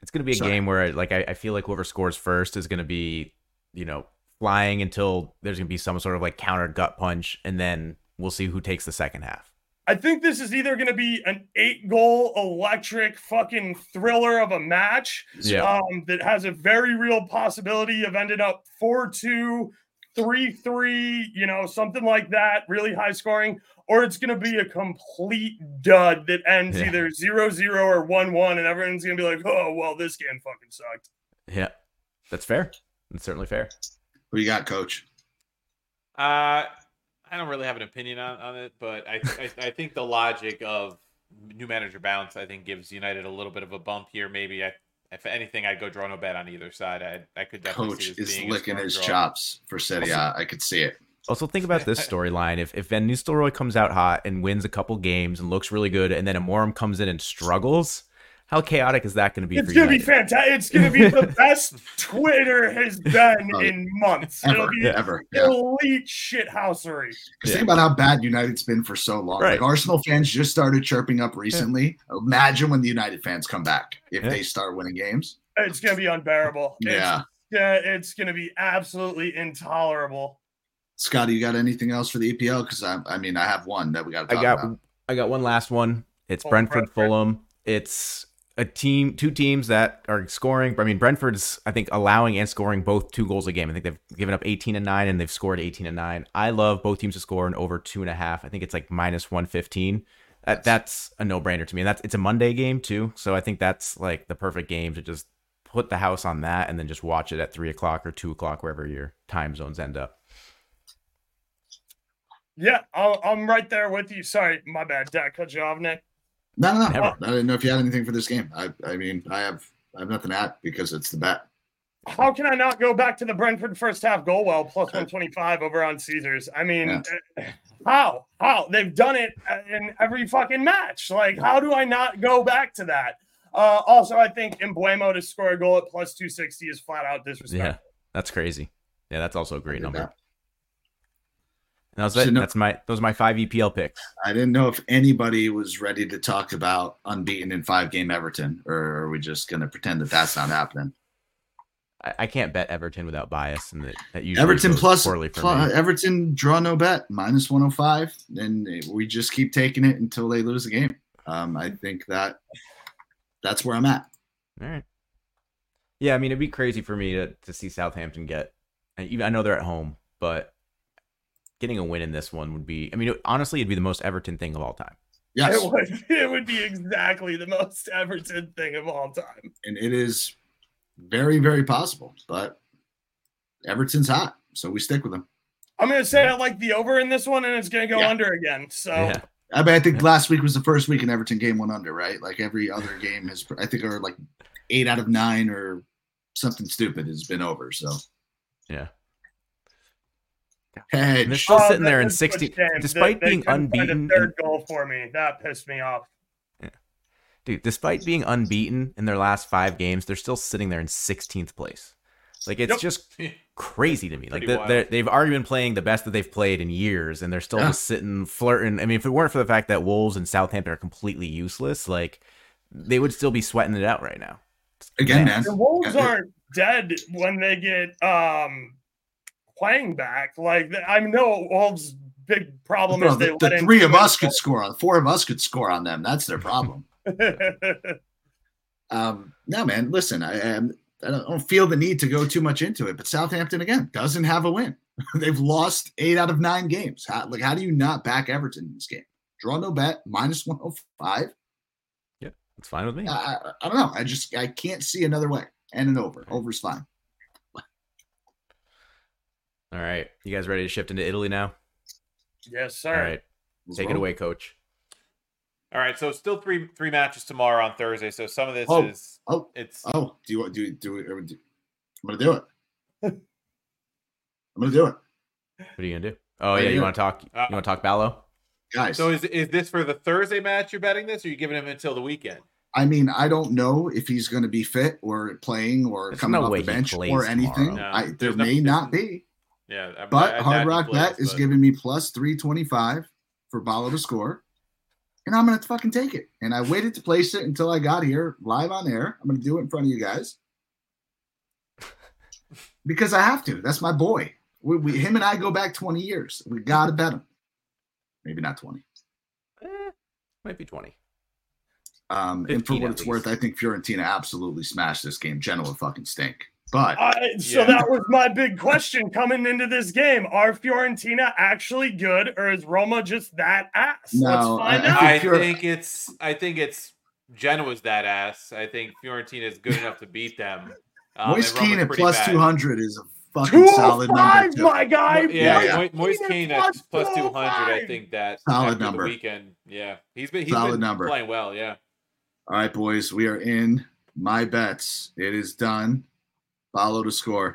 It's going to be a Sorry. game where, like, I, I feel like whoever scores first is going to be, you know, flying until there's going to be some sort of like counter gut punch, and then we'll see who takes the second half. I think this is either going to be an eight-goal electric fucking thriller of a match Yeah. um, that has a very real possibility of ending up four two, three three, you know, something like that, really high scoring, or it's going to be a complete dud that ends Yeah. either zero zero or one one, and everyone's going to be like, oh, well, this game fucking sucked. Yeah, that's fair. That's certainly fair. Who you got, Coach? Uh, I don't really have an opinion on, on it, but I, I I think the logic of new manager bounce, I think, gives United a little bit of a bump here. Maybe I, if anything, I'd go draw no bet on either side. I I could definitely Coach see this is being a licking strong his draw. chops for Serie A. I could see it. Also, think about this storyline. If if Van Nistelrooy comes out hot and wins a couple games and looks really good, and then Amorim comes in and struggles, how chaotic is that going to be It's for going to be United? fantastic. It's going to be the best Twitter has been Oh, in months. Ever, It'll be ever. Yeah. elite shithousery. Just Yeah. think about how bad United's been for so long. Right. Like Arsenal fans just started chirping up recently. Imagine when the United fans come back if Yeah. they start winning games. It's going to be unbearable. Yeah. It's, yeah, it's going to be absolutely intolerable. Scotty, you got anything else for the E P L? Because I, I mean, I have one that we got to I talk got about. I got one last one. It's Oh, Brentford, Brentford. Fulham. It's a team, two teams that are scoring. I mean, Brentford's I think allowing and scoring both two goals a game. I think they've given up eighteen and nine, and they've scored eighteen and nine. I love both teams to score in over two and a half. I think it's like minus one fifteen. That that's a no brainer to me. And that's it's a Monday game too, so I think that's like the perfect game to just put the house on that and then just watch it at three o'clock or two o'clock wherever your time zones end up. Yeah, I'll, I'm right there with you. Sorry, my bad. Did I cut you off, Nick? No, no, no. Never. I didn't know if you had anything for this game. I, I mean, I have, I have nothing to add because it's the bet. How can I not go back to the Brentford first half goal well plus one twenty-five over on Caesars? I mean, uh, how? How? They've done it in every fucking match. Like, how do I not go back to that? Uh, also, I think Embuemo to score a goal at plus two sixty is flat out disrespectful. Yeah, that's crazy. Yeah, that's also a great Did number. that. And that was So it. no- That's my those are my five E P L picks. I didn't know if anybody was ready to talk about unbeaten in five game Everton, or are we just going to pretend that that's not happening? I, I can't bet Everton without bias, and that, that usually Everton goes plus, poorly for plus me. Everton draw no bet minus one oh five, and we just keep taking it until they lose the game. Um, I think that that's where I'm at. All right. Yeah, I mean it'd be crazy for me to, to see Southampton get. And even I know they're at home, but getting a win in this one would be. I mean, it, honestly, it'd be the most Everton thing of all time. Yes, It would, it would be exactly the most Everton thing of all time. and it is very, very possible. But Everton's hot, so we stick with them. I'm going to say I like the over in this one, and it's going to go Yeah. under again. So Yeah. I mean, I think last week was the first week an Everton game went under, right? Like every other game has, I think, are like eight out of nine or something stupid has been over. So Yeah. hedge. And they're still Oh, sitting there that in was sixty, such games. despite They- they being couldn't find unbeaten. A third and- goal for me. That pissed me off. dude, despite being unbeaten in their last five games, they're still sitting there in sixteenth place. Like it's Yep. just crazy to me. Like Pretty they're, wild. they're, they've already been playing the best that they've played in years, and they're still Yeah. just sitting flirting. I mean, if it weren't for the fact that Wolves and Southampton are completely useless, like they would still be sweating it out right now. Again, man. The Wolves Yeah. aren't dead when they get um playing back. Like I know Wolves' big problem Bro, is they the, let the in three too of many us could score on four of us could score on them. That's their problem. goals. um, no, man. Listen, I, am I don't, I don't feel the need to go too much into it, but Southampton again doesn't have a win. They've lost eight out of nine games. How, like, how do you not back Everton in this game? Draw no bet minus one oh five. It's fine with me. I, I, I don't know. I just I can't see another way. And an over. Over's fine. All right, you guys ready to shift into Italy now? Yes, sir. All right, Let's take it roll. away, Coach. All right, so still three three matches tomorrow on Thursday. So some of this Oh. is Oh, it's oh. Do you want do do it? Do, I'm gonna do it. I'm gonna do it, What are you gonna do? Oh Right yeah, you here. want to talk? Uh, You want to talk Ballo? guys. so is is this for the Thursday match you're betting this, or are you giving him until the weekend? I mean, I don't know if he's going to be fit or playing or There's coming no off way the he bench plays or anything. tomorrow. I, No, there there's may nothing- not be, Yeah, I, but I, I Hard doubt he Rock plays, Bet is but- giving me plus three twenty-five for Ballo to score. and I'm going to fucking take it. And I waited to place it until I got here live on air. I'm going to do it in front of you guys because I have to. That's my boy. We, we him and I go back twenty years. We got to bet him. Maybe not twenty. Eh, might be twenty. Um, and for fifteen what at it's least. worth, I think Fiorentina absolutely smashed this game. Genoa fucking stink. But I, so Yeah. that was my big question coming into this game. Are Fiorentina actually good, or is Roma just that ass? No, Let's find I- out. I Fior- think it's I think it's Genoa's that ass. I think Fiorentina is good enough to beat them. Um, Moise and Roma's Keane at pretty plus bad. two hundred is a fucking solid number. two oh five, Too. my guy. Yeah, Yeah, Mo- Moise Keane Keane at at plus plus two hundred. I two oh five. think that Solid after number. the weekend. Yeah, he's been he's Solid been number. playing well. Yeah. All right, boys, we are in my bets. It is done. Follow to score.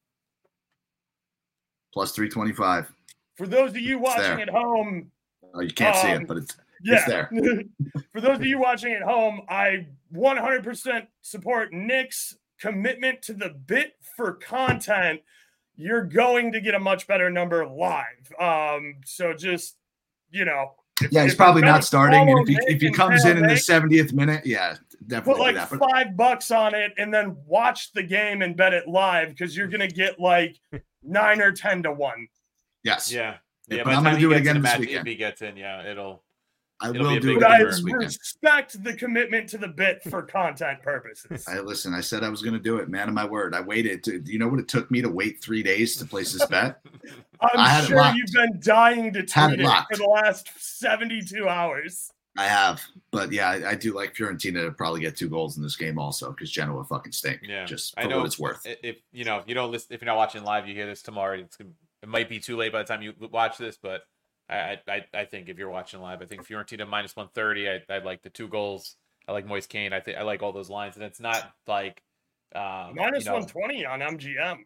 Plus three twenty-five. For those of you watching there. at home, Oh, you can't see Um, it, but it's yeah. there. For those of you watching at home, I one hundred percent support Nick's commitment to the bit for content. You're going to get a much better number live. Um, so just, you know. If, yeah, he's if probably you're not starting. And follow if he Nick if he and comes Tail in in the Nick, seventieth minute, yeah, put definitely like do that. But five bucks on it and then watch the game and bet it live because you're gonna get like nine or ten to one. yes, Yeah. Yeah, Yeah, but by I'm the gonna time do he it gets in again the this match, weekend. if he gets in, yeah, it'll I it'll be will a do big it But I again this weekend. respect the commitment to the bit for content purposes. I listen. I said I was going to do it. Man of my word. I waited. To, do you know what it took me to wait three days to place this bet? I I'm had it sure locked. you've been dying to Had it tweet it locked. for the last seventy-two hours. I have, but yeah, I, I do like Fiorentina to probably get two goals in this game also because Genoa fucking stink. Yeah, just I for know what it's worth. i- If you know, if you don't listen, if you're not watching live, you hear this tomorrow. It's gonna- it might be too late by the time you watch this, but I I, I think if you're watching live, I think Fiorentina minus one thirty. I I like the two goals. I like Moise Keane. I think I like all those lines, and it's not like um, Minus you know, one twenty on M G M.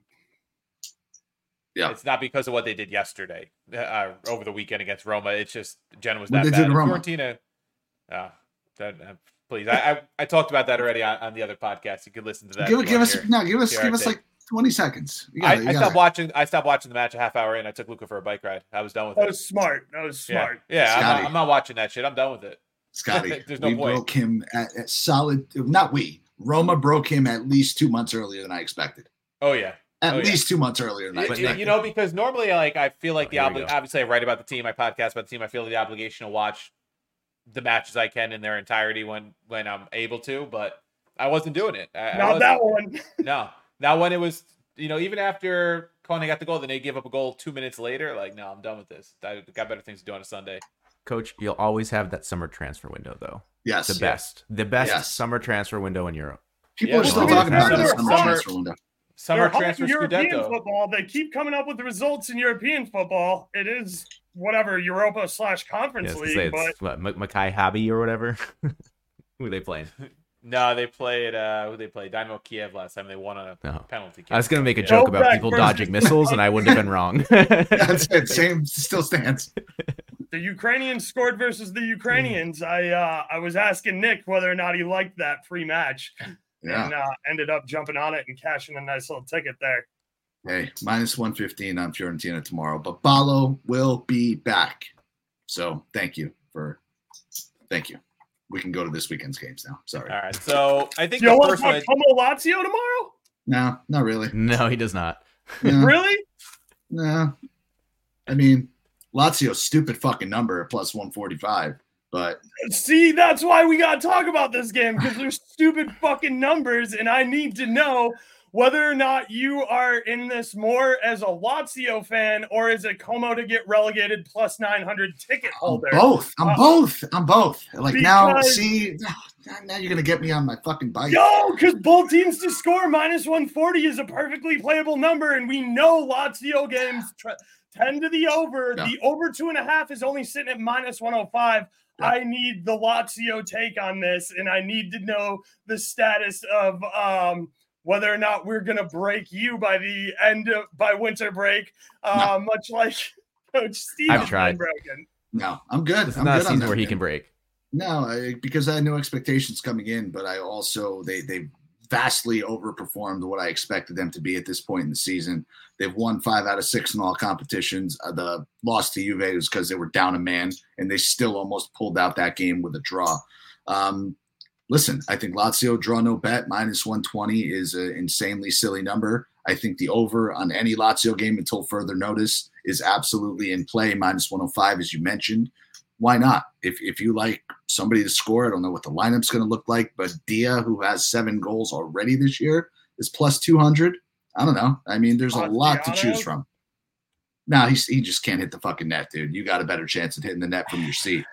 Yeah. It's not because of what they did yesterday uh, over the weekend against Roma. It's just Genoa's What that they bad. did to Roma? Fiorentina. Uh, that, uh, please, I, I I talked about that already on, on the other podcast. You could listen to that. Give, if you give wanna us hear. no. Give us hear give our us take. like twenty seconds. You I, gotta, you I gotta- stopped watching. I stopped watching the match a half hour in. I took Luca for a bike ride. I was done with That it. was smart. That was Yeah, smart. yeah. I'm Scotty. not, I'm not watching that shit. I'm done with it. Scotty. There's no we point. broke him at, at solid. Not we. Roma broke him at least two months earlier than I expected. Oh yeah. At Oh, yeah. least two months earlier than I You, expected. you know, because normally, like, I feel like Oh, the here we obli- go. obviously I write about the team, I podcast about the team. I feel the obligation to watch the matches I can in their entirety when when I'm able to, but I wasn't doing it. I, I Not wasn't. that one. No. Now when it was, you know, even after Conte got the goal, then they gave up a goal two minutes later. Like, no, I'm done with this. I got better things to do on a Sunday. Coach, you'll always have that summer transfer window, though. yes. The best, the best Yes. summer transfer window in Europe. People Yeah, are still well, talking about summer- this summer summer- transfer window. Summer They're hot transfer in European Scudetto. football. They keep coming up with the results in European football. It is whatever Europa slash Conference Yes, League, say but it's what, M- Makai Habi or whatever. Who are they playing? No, they played. Uh, who they played? Dynamo Kiev last time. They won on a No. penalty kick. I was gonna make a Yeah. joke Go about back people versus- dodging missiles, and I wouldn't have been wrong. That's it. Same still stands. the Ukrainians scored versus the Ukrainians. I uh, I was asking Nick whether or not he liked that free match, Yeah. and uh, ended up jumping on it and cashing a nice little ticket there. Hey, minus one fifteen on Fiorentina tomorrow, but Ballo will be back. So thank you for, thank you. We can go to this weekend's games now. Sorry. All right. So I think Do you the want first to one. talk Como Lazio tomorrow? No, not really. No, he does not. No, Really? no. I mean, Lazio's stupid fucking number at plus one forty-five, but See, that's why we got to talk about this game because there's stupid fucking numbers, and I need to know whether or not you are in this more as a Lazio fan or as a Como to get relegated plus nine hundred ticket I'm holder. both. I'm Uh, both. I'm both. Like now, because- see, now you're gonna get me on my fucking bike. Yo, because both teams to score minus one forty is a perfectly playable number, and we know Lazio games tr- tend to the over. Yeah. The over two and a half is only sitting at minus one oh five. Yeah. I need the Lazio take on this, and I need to know the status of um, whether or not we're going to break you by the end of by winter break, uh, much like Coach Steve I've has tried. been broken. No, I'm good. This is I'm not a good on season that where he game. can break. No, I, because I had no expectations coming in, but I also they they vastly overperformed what I expected them to be at this point in the season. They've won five out of six in all competitions. Uh, the loss to Juve was because they were down a man, and they still almost pulled out that game with a draw. Um, listen, I think Lazio draw no bet minus one twenty is an insanely silly number. I think the over on any Lazio game until further notice is absolutely in play, minus one oh five, as you mentioned. Why not? If if you like somebody to score, I don't know what the lineup's going to look like, but Dia, who has seven goals already this year, is plus two hundred. I don't know. I mean, there's a lot to choose from. No, he's, he just can't hit the fucking net, dude. You got a better chance at hitting the net from your seat.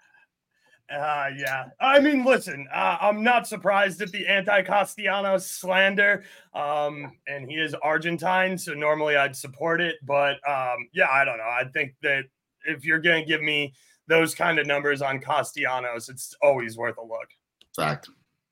Uh, yeah. I mean, listen, uh, I'm not surprised at the anti-Castellanos slander. Um, and he is Argentine, so normally I'd support it. But, um, yeah, I don't know. I think that if you're going to give me those kind of numbers on Castellanos, it's always worth a look. Fact.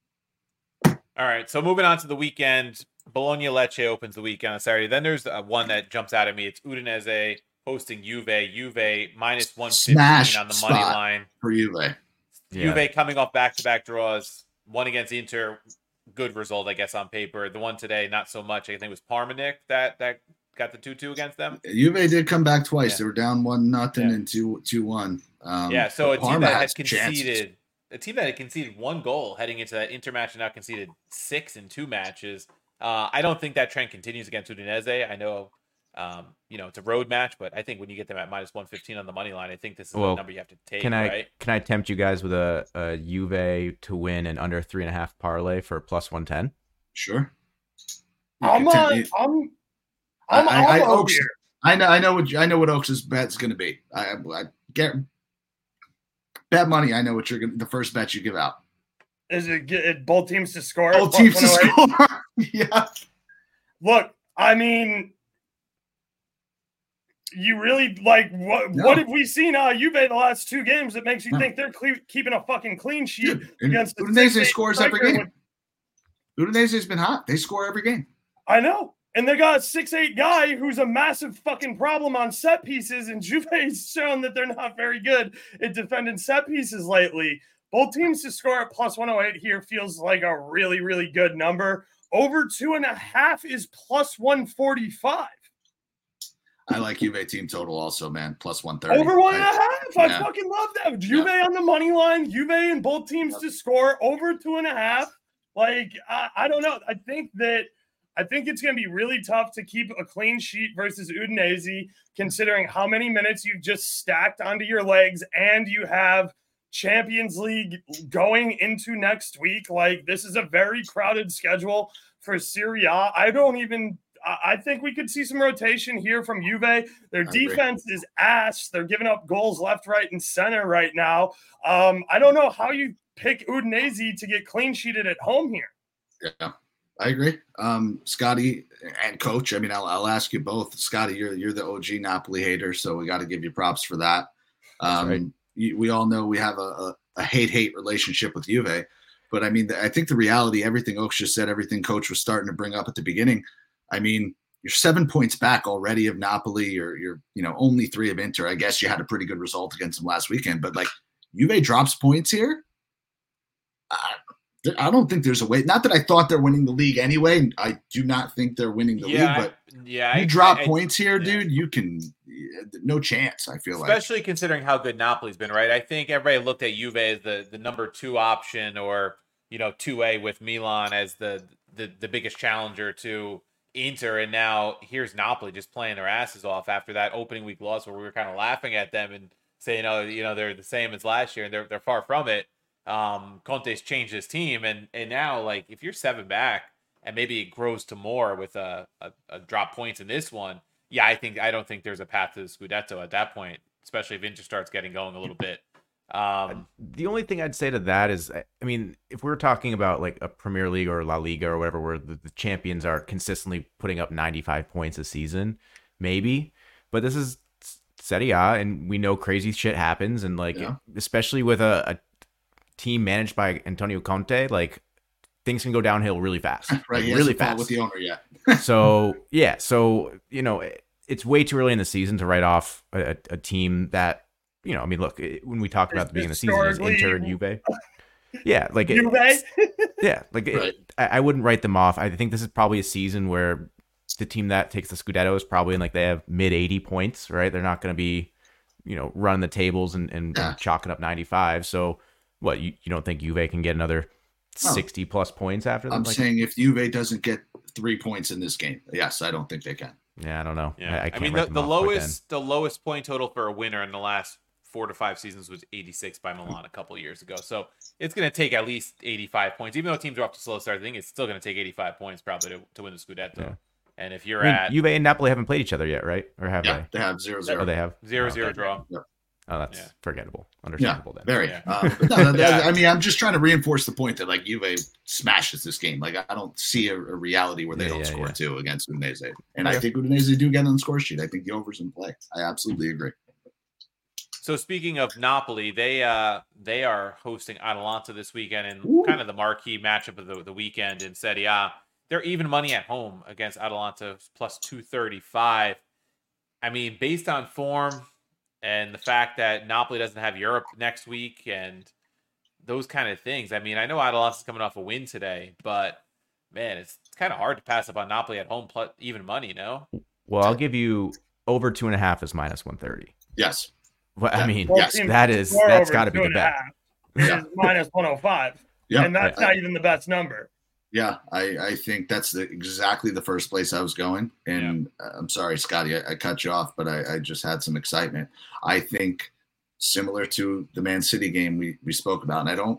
All right, so moving on to the weekend, Bologna Lecce opens the weekend on Saturday. Then there's uh, one that jumps out at me. It's Udinese hosting Juve. Juve minus one fifteen Smash on the money spot line. For Juve. Yeah. Juve coming off back-to-back draws. One against Inter, good result, I guess, on paper. The one today, not so much. I think it was Parmenick that that got the two two against them. Juve did come back twice. Yeah. They were down one nothing Yeah. and two two one. Um, yeah, so a team Parma that has had conceded chances. a team that had conceded one goal heading into that Inter match and now conceded six in two matches. Uh, I don't think that trend continues against Udinese. I know, um, you know, it's a road match, but I think when you get them at minus one fifteen on the money line, I think this is Well, a number you have to take. Can I right? can I tempt you guys with a, a Juve to win an under three and a half parlay for plus one ten? Sure. You I'm, can uh, tell me- I'm, I'm, I, I, I'm I, over Oaks, here. I know, I know what I know what Oaks' bet's going to be. I, I get bet money. I know what you're going. to The first bet you give out. Is it, it both teams to score? Both plus teams to one oh eight? score. Yeah. Look, I mean, you really like what? No. What have we seen out of Juve the last two games that makes you No. think they're cle- keeping a fucking clean sheet Dude, and against the Udinese six eight scores every striker game. Udinese's been hot. They score every game. I know. And they got a six eight guy who's a massive fucking problem on set pieces, and Juve's shown that they're not very good at defending set pieces lately. Both teams to score at plus one oh eight here feels like a really, really good number. Over two and a half is plus one forty-five. I like Juve team total also, man. Plus one thirty. Over one and a I- half. I yeah. fucking love that. Juve on the money line. Juve and both teams to score over two and a half. Like, I, I don't know. I think that I think it's going to be really tough to keep a clean sheet versus Udinese, considering how many minutes you've just stacked onto your legs and you have Champions League going into next week. Like, this is a very crowded schedule for Serie A. I don't even I think we could see some rotation here from Juve. Their defense is ass. They're giving up goals left, right, and center right now. Um, I don't know how you pick Udinese to get clean sheeted at home here. Yeah, I agree. Um, Scotty and Coach, I mean, I'll, I'll ask you both. Scotty, you're you're the O G Napoli hater, so we got to give you props for that. Um, right. you, we all know we have a, a, a hate-hate relationship with Juve, but I mean, I think the reality, everything Oaks just said, everything Coach was starting to bring up at the beginning, I mean, you're seven points back already of Napoli, or you're, you know, only three of Inter. I guess you had a pretty good result against them last weekend, but like Juve drops points here. I, I don't think there's a way. Not that I thought they're winning the league anyway. I do not think they're winning the Yeah, league, but yeah, you I- drop I- points here, yeah. dude. You can no chance. I feel like. Especially considering how good Napoli's been, right? I think everybody looked at Juve as the, the number two option, or, you know, two A with Milan as the, the the biggest challenger to Inter, and now here's Napoli just playing their asses off after that opening week loss where we were kind of laughing at them and saying, oh, you know, they're the same as last year, and they're they're far from it. Um, Conte's changed his team, and and now, like, if you're seven back and maybe it grows to more with a, a, a drop points in this one, yeah, I think I don't think there's a path to the Scudetto at that point, especially if Inter starts getting going a little bit. Um, The only thing I'd say to that is, I mean, if we're talking about like a Premier League or La Liga or whatever, where the, the champions are consistently putting up ninety-five points a season, maybe, but this is Serie A, and we know crazy shit happens, and like, Yeah. especially with a, a team managed by Antonio Conte, like things can go downhill really fast, right, like, he really hasn't fought fast with the owner yet. so yeah, so you know, it, it's way too early in the season to write off a, a, a team that, you know, I mean, look, it, when we talked about the beginning of the season, is Inter and Juve. Yeah, like it, Juve? yeah, like Right. it, I, I wouldn't write them off. I think this is probably a season where the team that takes the Scudetto is probably in like they have mid eighty points, right? They're not going to be, you know, running the tables and, and, Yeah. and chalking up ninety-five. So what, you, you don't think Juve can get another No. sixty plus points after them? I'm Like, saying if Juve doesn't get three points in this game, yes, I don't think they can. yeah, I don't know. Yeah, I, I I, can't mean write the, them the off quite then. lowest the lowest point total for a winner in the last four to five seasons was eighty-six by Milan a couple years ago. So it's going to take at least eighty-five points, even though teams are off to a slow start. I think it's still going to take eighty-five points probably to, to win the Scudetto. Yeah. And if you're I mean, at Juve and Napoli haven't played each other yet, right? Or have Yeah, they? they have zero Oh, zero. they have zero Oh, zero okay. draw. Oh, that's Yeah. forgettable. Yeah, Understandable then. very. Yeah. Um, but no, that- Yeah. I mean, I'm just trying to reinforce the point that like Juve smashes this game. Like I don't see a, a reality where they Yeah, don't yeah, score yeah. two against Udinese, and I Okay. think Udinese do get on the score sheet. I think the over's in play. I absolutely agree. So speaking of Napoli, they uh they are hosting Atalanta this weekend in Ooh. kind of the marquee matchup of the, the weekend in Serie A. They're even money at home against Atalanta plus two thirty-five. I mean, based on form and the fact that Napoli doesn't have Europe next week and those kind of things. I mean, I know Atalanta's coming off a win today, but man, it's, it's kind of hard to pass up on Napoli at home plus even money, no? Well, I'll give you over two and a half is minus one thirty. Yes. Well, I Yeah. mean, Both Yes, teams that is score that's over got to be two the and a bet. half, Yeah. Is minus one oh five. Yeah. And that's not even the best number. Yeah, I, I think that's the, exactly the first place I was going. And uh, I'm sorry, Scotty, I, I cut you off, but I, I just had some excitement. I think similar to the Man City game we, we spoke about, and I don't,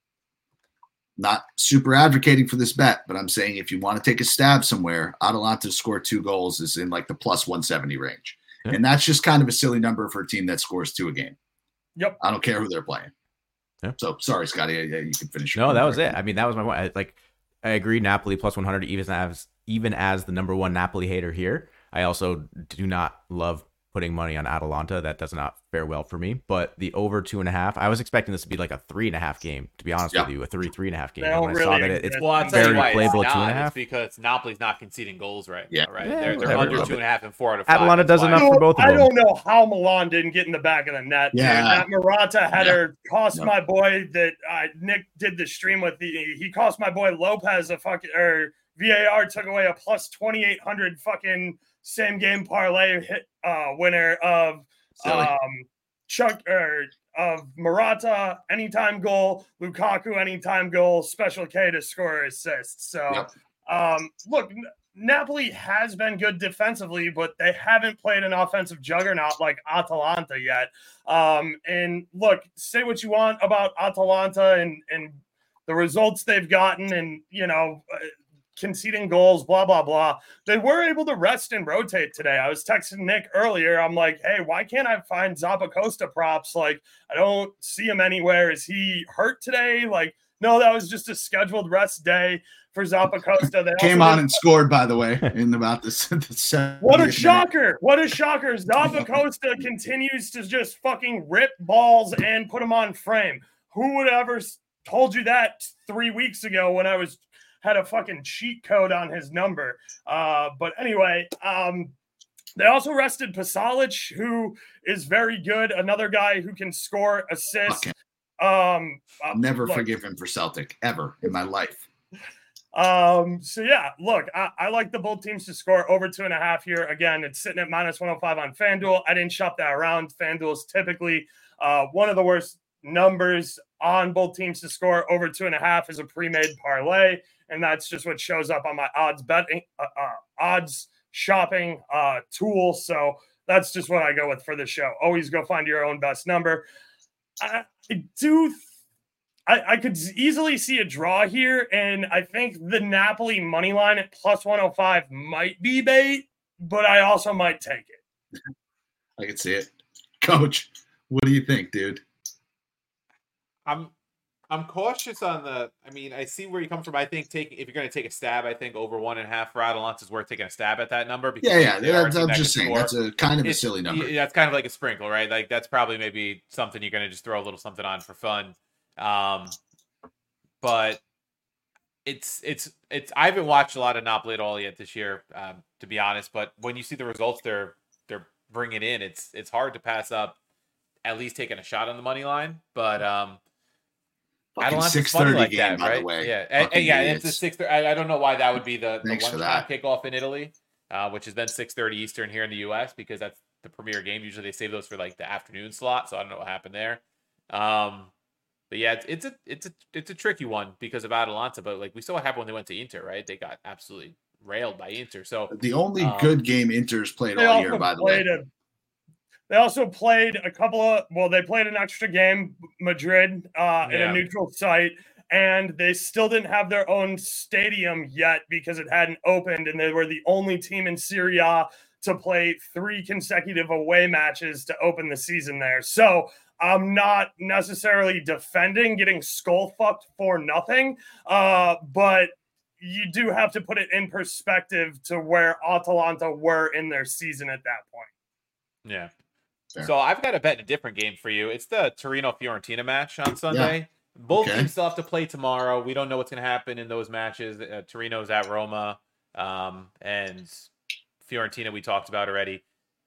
not super advocating for this bet, but I'm saying if you want to take a stab somewhere, Atalanta score two goals is in like the plus one seventy range. Yeah. And that's just kind of a silly number for a team that scores two a game. Yep. I don't care who they're playing. Yeah. So sorry, Scotty, yeah, you can finish. your No, that point was there. it. I mean, that was my point. I, like, I agree. Napoli plus one hundred, even as even as the number one Napoli hater here. I also do not love putting money on Atalanta. That does not fare well for me. But the over two and a half, I was expecting this to be like a three and a half game. To be honest Yeah. with you, a three three and a half game. They And don't when I saw really that it, it's exist. Well, I'll tell very you why playable it's at two and a not. half. It's because Napoli's not conceding goals right Yeah. now, right? Yeah, they're they're whatever. under Love two it. and a half and four out of five. Atalanta That's does why. enough for both of I them. don't know how Milan didn't get in the back of the net. dude. Yeah. That Murata header cost Yeah. my boy that uh, Nick did the stream with. The, he cost my boy Lopez a fucking or V A R took away a plus twenty-eight hundred fucking same game parlay hit uh, winner of Silly. um Chuck or of Murata anytime goal, Lukaku anytime goal, Special K to score or assist. So Yep. um look. Napoli has been good defensively, but they haven't played an offensive juggernaut like Atalanta yet. Um, and look, say what you want about Atalanta and, and the results they've gotten and, you know, uh, conceding goals, blah, blah, blah. They were able to rest and rotate today. I was texting Nick earlier. I'm like, hey, why can't I find Zappacosta props? Like, I don't see him anywhere. Is he hurt today? Like, no, that was just a scheduled rest day for Zappacosta. They Came also on did- and scored, by the way, in about the, the seventieth What a minute. shocker. What a shocker. Zappacosta continues to just fucking rip balls and put them on frame. Who would ever s- told you that three weeks ago when I was had a fucking cheat code on his number? Uh, but anyway, um, they also rested Pasalic, who is very good. Another guy who can score, assist. Fuck him. Um, uh, Never look, forgive him for Celtic ever in my life. Um, so yeah, look, I, I like the both teams to score over two and a half here. Again, it's sitting at minus one oh five on FanDuel. I didn't shop that around. FanDuel is typically uh, one of the worst numbers on both teams to score over two and a half is a pre-made parlay. And that's just what shows up on my odds betting, uh, uh, odds shopping uh, tool. So that's just what I go with for the show. Always go find your own best number. I, I do th- I, I could easily see a draw here, and I think the Napoli money line at plus one oh five might be bait, but I also might take it. I can see it. Coach, what do you think, dude? I'm I'm cautious on the. I mean, I see where you come from. I think taking if you're going to take a stab, I think over one and a half for Atalanta is worth taking a stab at that number. Because Yeah, yeah. they are a That's, team I'm that just can saying score. that's a kind of a It's- silly number. yeah, that's kind of like a sprinkle, right? Like that's probably maybe something you're going to just throw a little something on for fun. Um, but it's it's it's. I haven't watched a lot of Napoli at all yet this year, um, to be honest. But when you see the results they're they're bringing in, it's it's hard to pass up at least taking a shot on the money line. But um, Atalanta's funny like game, that, by right? the way. Yeah, and, and yeah, it's a six. I, I don't know why that would be the, the Thanks for lunchtime that. kickoff in Italy, uh, which is then six thirty Eastern here in the U S because that's the premier game. Usually they save those for like the afternoon slot, so I don't know what happened there. Um, but yeah, it's, it's a it's a it's a tricky one because of Atalanta. But like we saw what happened when they went to Inter, right? They got absolutely railed by Inter. So The only um, good game Inter's played They all also year, by the way. played a. They also played a couple of. Well, they played an extra game, Madrid, uh, in Yeah. a neutral site, and they still didn't have their own stadium yet because it hadn't opened, and they were the only team in Serie A to play three consecutive away matches to open the season there. So I'm not necessarily defending getting skull fucked for nothing, uh, but you do have to put it in perspective to where Atalanta were in their season at that point. yeah. Fair. So I've got a bet in a different game for you. It's the Torino-Fiorentina match on Sunday. Both Okay. teams still have to play tomorrow. We don't know what's going to happen in those matches. Uh, Torino's at Roma, um, and Fiorentina we talked about already.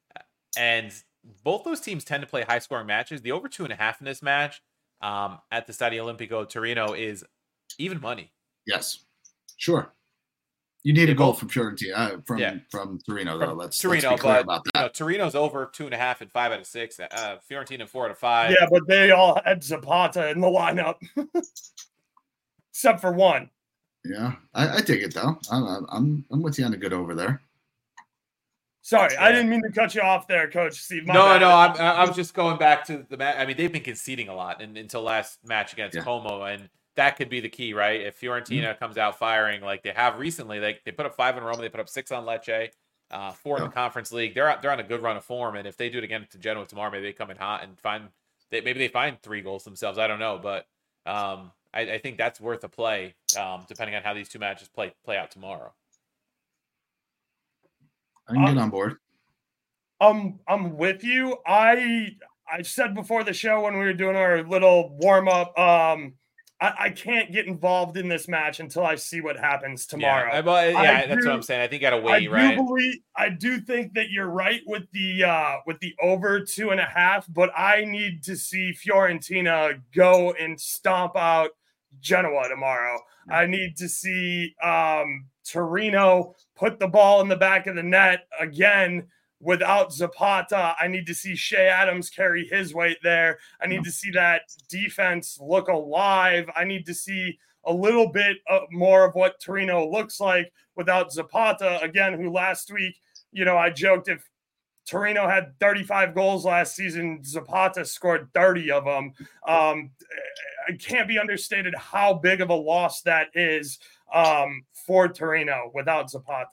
And both those teams tend to play high-scoring matches. The over two and a half in this match um, at the Stadio Olimpico Torino is even money. Yes, sure. You need They a goal both- from Fiorentina, uh, from Yeah. from Torino, From though. Let's, Torino, let's be clear but about you that. know, Torino's over two and a half and five out of six. Uh, Fiorentina four out of five. Yeah, but they all had Zapata in the lineup, except for one. Yeah, I, I dig it though. I'm, I'm I'm with you on a good over there. Sorry, I Yeah. didn't mean to cut you off there, Coach Steve. My No, bad. no, I'm, I was just going back to the match. I mean, they've been conceding a lot in, until last match against Yeah. Como, and that could be the key, right? If Fiorentina Mm-hmm. comes out firing like they have recently, like they put up five in Roma, they put up six on Lecce, uh, four in Yeah. the Conference League. They're out, they're on a good run of form, and if they do it again to Genoa tomorrow, maybe they come in hot and find they, maybe they find three goals themselves. I don't know, but um, I, I think that's worth a play, um, depending on how these two matches play play out tomorrow. I can Uh, get on board. Um, I'm with you. I I said before the show when we were doing our little warm up, um, I, I can't get involved in this match until I see what happens tomorrow. Yeah, I, well, yeah I that's do- what I'm saying. I think you got to I wait, do right? believe I do think that you're right with the uh, with the over two and a half, but I need to see Fiorentina go and stomp out Genoa tomorrow. I need to see um, Torino put the ball in the back of the net again without Zapata. I need to see Shea Adams carry his weight there. I need to see that defense look alive. I need to see a little bit uh, more of what Torino looks like without Zapata, again, who last week, you know, I joked if Torino had thirty-five goals last season, Zapata scored thirty of them. Um, it can't be understated how big of a loss that is um, for Torino without Zapata.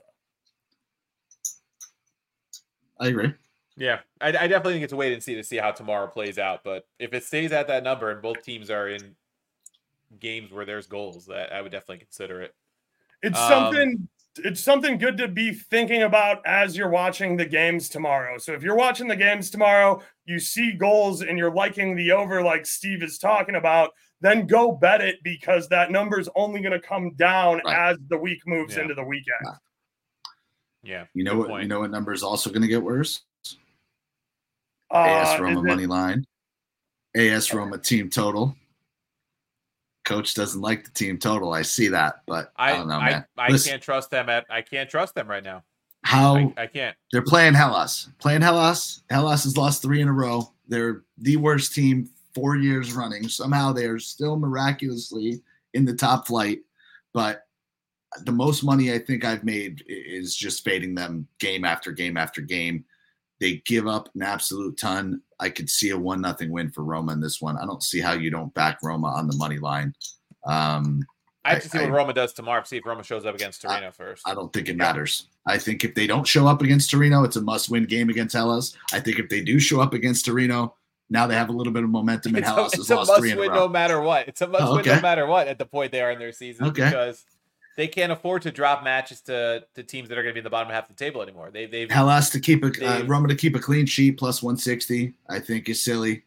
I agree. Yeah, I, I definitely think it's a wait and see to see how tomorrow plays out. But if it stays at that number and both teams are in games where there's goals, that I would definitely consider it. It's Um, something it's something good to be thinking about as you're watching the games tomorrow. So if you're watching the games tomorrow, you see goals and you're liking the over like Steve is talking about, then go bet it because that number is only going to come down Right. as the week moves Yeah. into the weekend. Right. Yeah, You know good what? point. You know what number is also going to get worse? Uh, A S is Roma it- money line. A S Roma team total. Coach doesn't like the team total. I see that, but I, I don't know, I, man. I Listen, can't trust them at I can't trust them right now. how I, I can't. they're playing Hellas. Playing Hellas. Hellas has lost three in a row. They're the worst team four years running. Somehow they are still miraculously in the top flight. But the most money I think I've made i- is just fading them game after game after game. They give up an absolute ton. I could see a one nothing win for Roma in this one. I don't see how you don't back Roma on the money line. Um, I have to see I- what I- Roma does tomorrow. See if Roma shows up against Torino first. I don't think it matters. I think if they don't show up against Torino, it's a must-win game against Hellas. I think if they do show up against Torino, now they have a little bit of momentum, and It's a, Hellas it's has a lost must three in a win row. no matter what. It's a must Oh, win no okay. matter what at the point they are in their season Okay. because they can't afford to drop matches to, to teams that are going to be in the bottom half of the table anymore. They they've Hellas to keep a uh, They- Roma to keep a clean sheet plus one sixty, I think is silly.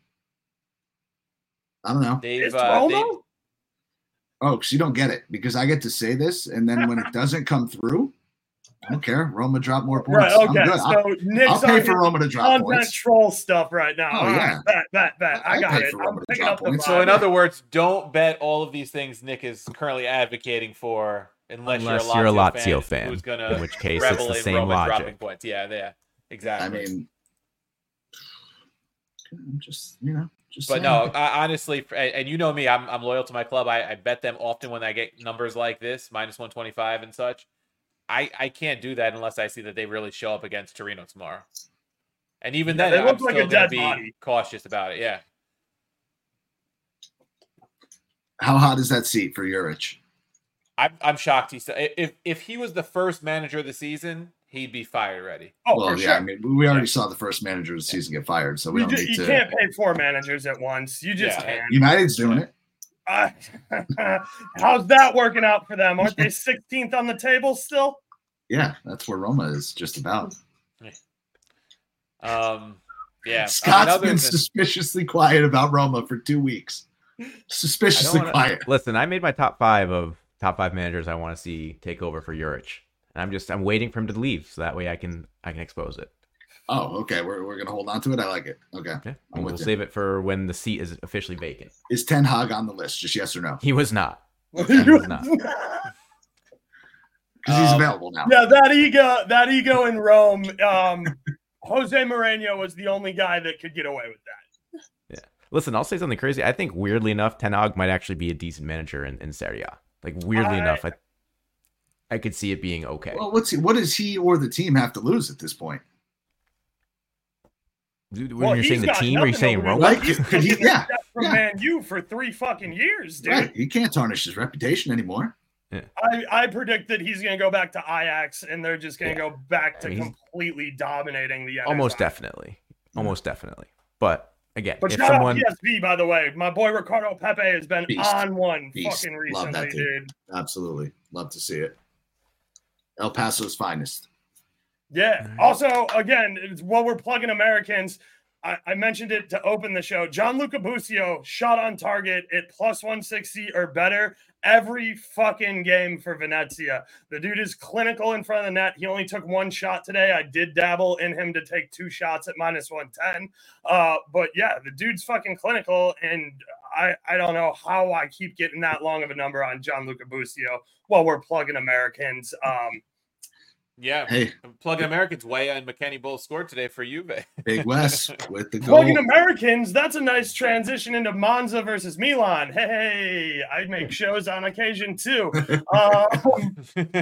I don't know. they've Is uh, they, Roma? Oh, because you don't get it because I get to say this, and then when it doesn't come through, I don't care. Roma drop more points. Right. Okay. I'm good. So I'll, Nick's I'll pay on for his Roma to drop content points. troll stuff right now. Oh, All right, yeah. Bet, bet, bet. I I'll got pay it. for I'm Roma to picking drop up the points. So, in vibe. other words, don't bet all of these things Nick is currently advocating for, unless, Unless you're a Lazio, you're a Lazio fan, fan, who's gonna in which case it's revel the in same Roma logic. dropping points. Yeah, yeah, exactly. I mean, I'm just, you know, just But saying. no, I, honestly, and and you know me, I'm I'm loyal to my club. I, I bet them often when I get numbers like this, minus one twenty-five and such. I, I can't do that unless I see that they really show up against Torino tomorrow. And even Yeah, then, they I'm look like still a going to dead be body. cautious about it. Yeah. How hot is that seat for Juric? I'm I'm shocked. He's if if he was the first manager of the season, he'd be fired already. Oh, well, for yeah, sure. I mean, we already Yeah. saw the first manager of the season get fired, so we You, don't ju- need you to. can't pay four managers at once. You just Yeah. can't. United's doing it. Uh, how's that working out for them? Aren't they sixteenth on the table still? Yeah, that's where Roma is just about. Um, yeah. Scott's I mean, other been than- suspiciously quiet about Roma for two weeks. Suspiciously wanna- quiet. Listen, I made my top five of top five managers I want to see take over for Juric. And I'm just I'm waiting for him to leave so that way I can I can expose it. Oh, okay. We're, we're gonna hold on to it. I like it. Okay. Yeah. I'm And we'll with you. save it for when the seat is officially vacant. Is Ten Hag on the list? Just yes or no? He was not. Okay. He was not. Because he's Um, available now. Yeah, that ego, that ego in Rome. Um, Jose Mourinho was the only guy that could get away with that. Listen, I'll say something crazy. I think weirdly enough, Ten Hag might actually be a decent manager in, in Serie A. Like weirdly I- enough, I I could see it being okay. Well, what's he, what does he or the team have to lose at this point? Dude, when Well, you're he's saying the got team, or you nothing saying to Roma? lose. Right? He's Could he- taken yeah, a step from yeah. Man U for three fucking years, dude. Right. He can't tarnish his reputation anymore. I, I predict that he's going to go back to Ajax, and they're just going to Yeah. go back to I mean, he's- completely dominating the N S I. Almost definitely. Almost definitely. But again, But if shout someone out P S V, by the way. My boy Ricardo Pepe has been Beast. on one Beast. fucking Love that recently, dude. dude. Absolutely. Love to see it. El Paso's finest. Yeah. All right. Also, again, it's, while we're plugging Americans, I, I mentioned it to open the show. Gianluca Busio shot on target at plus one sixty or better every fucking game for Venezia. The dude is clinical in front of the net. He only took one shot today. I did dabble in him to take two shots at minus one ten. Uh, but yeah, the dude's fucking clinical, and I, I don't know how I keep getting that long of a number on Gianluca Busio while we're plugging Americans. Um, Yeah. Hey, Plugging Americans, Weah and McKennie both scored today for Juve. Big Wes with the goal. Plugging Americans, that's a nice transition into Monza versus Milan. Hey, I make shows on occasion too. Um,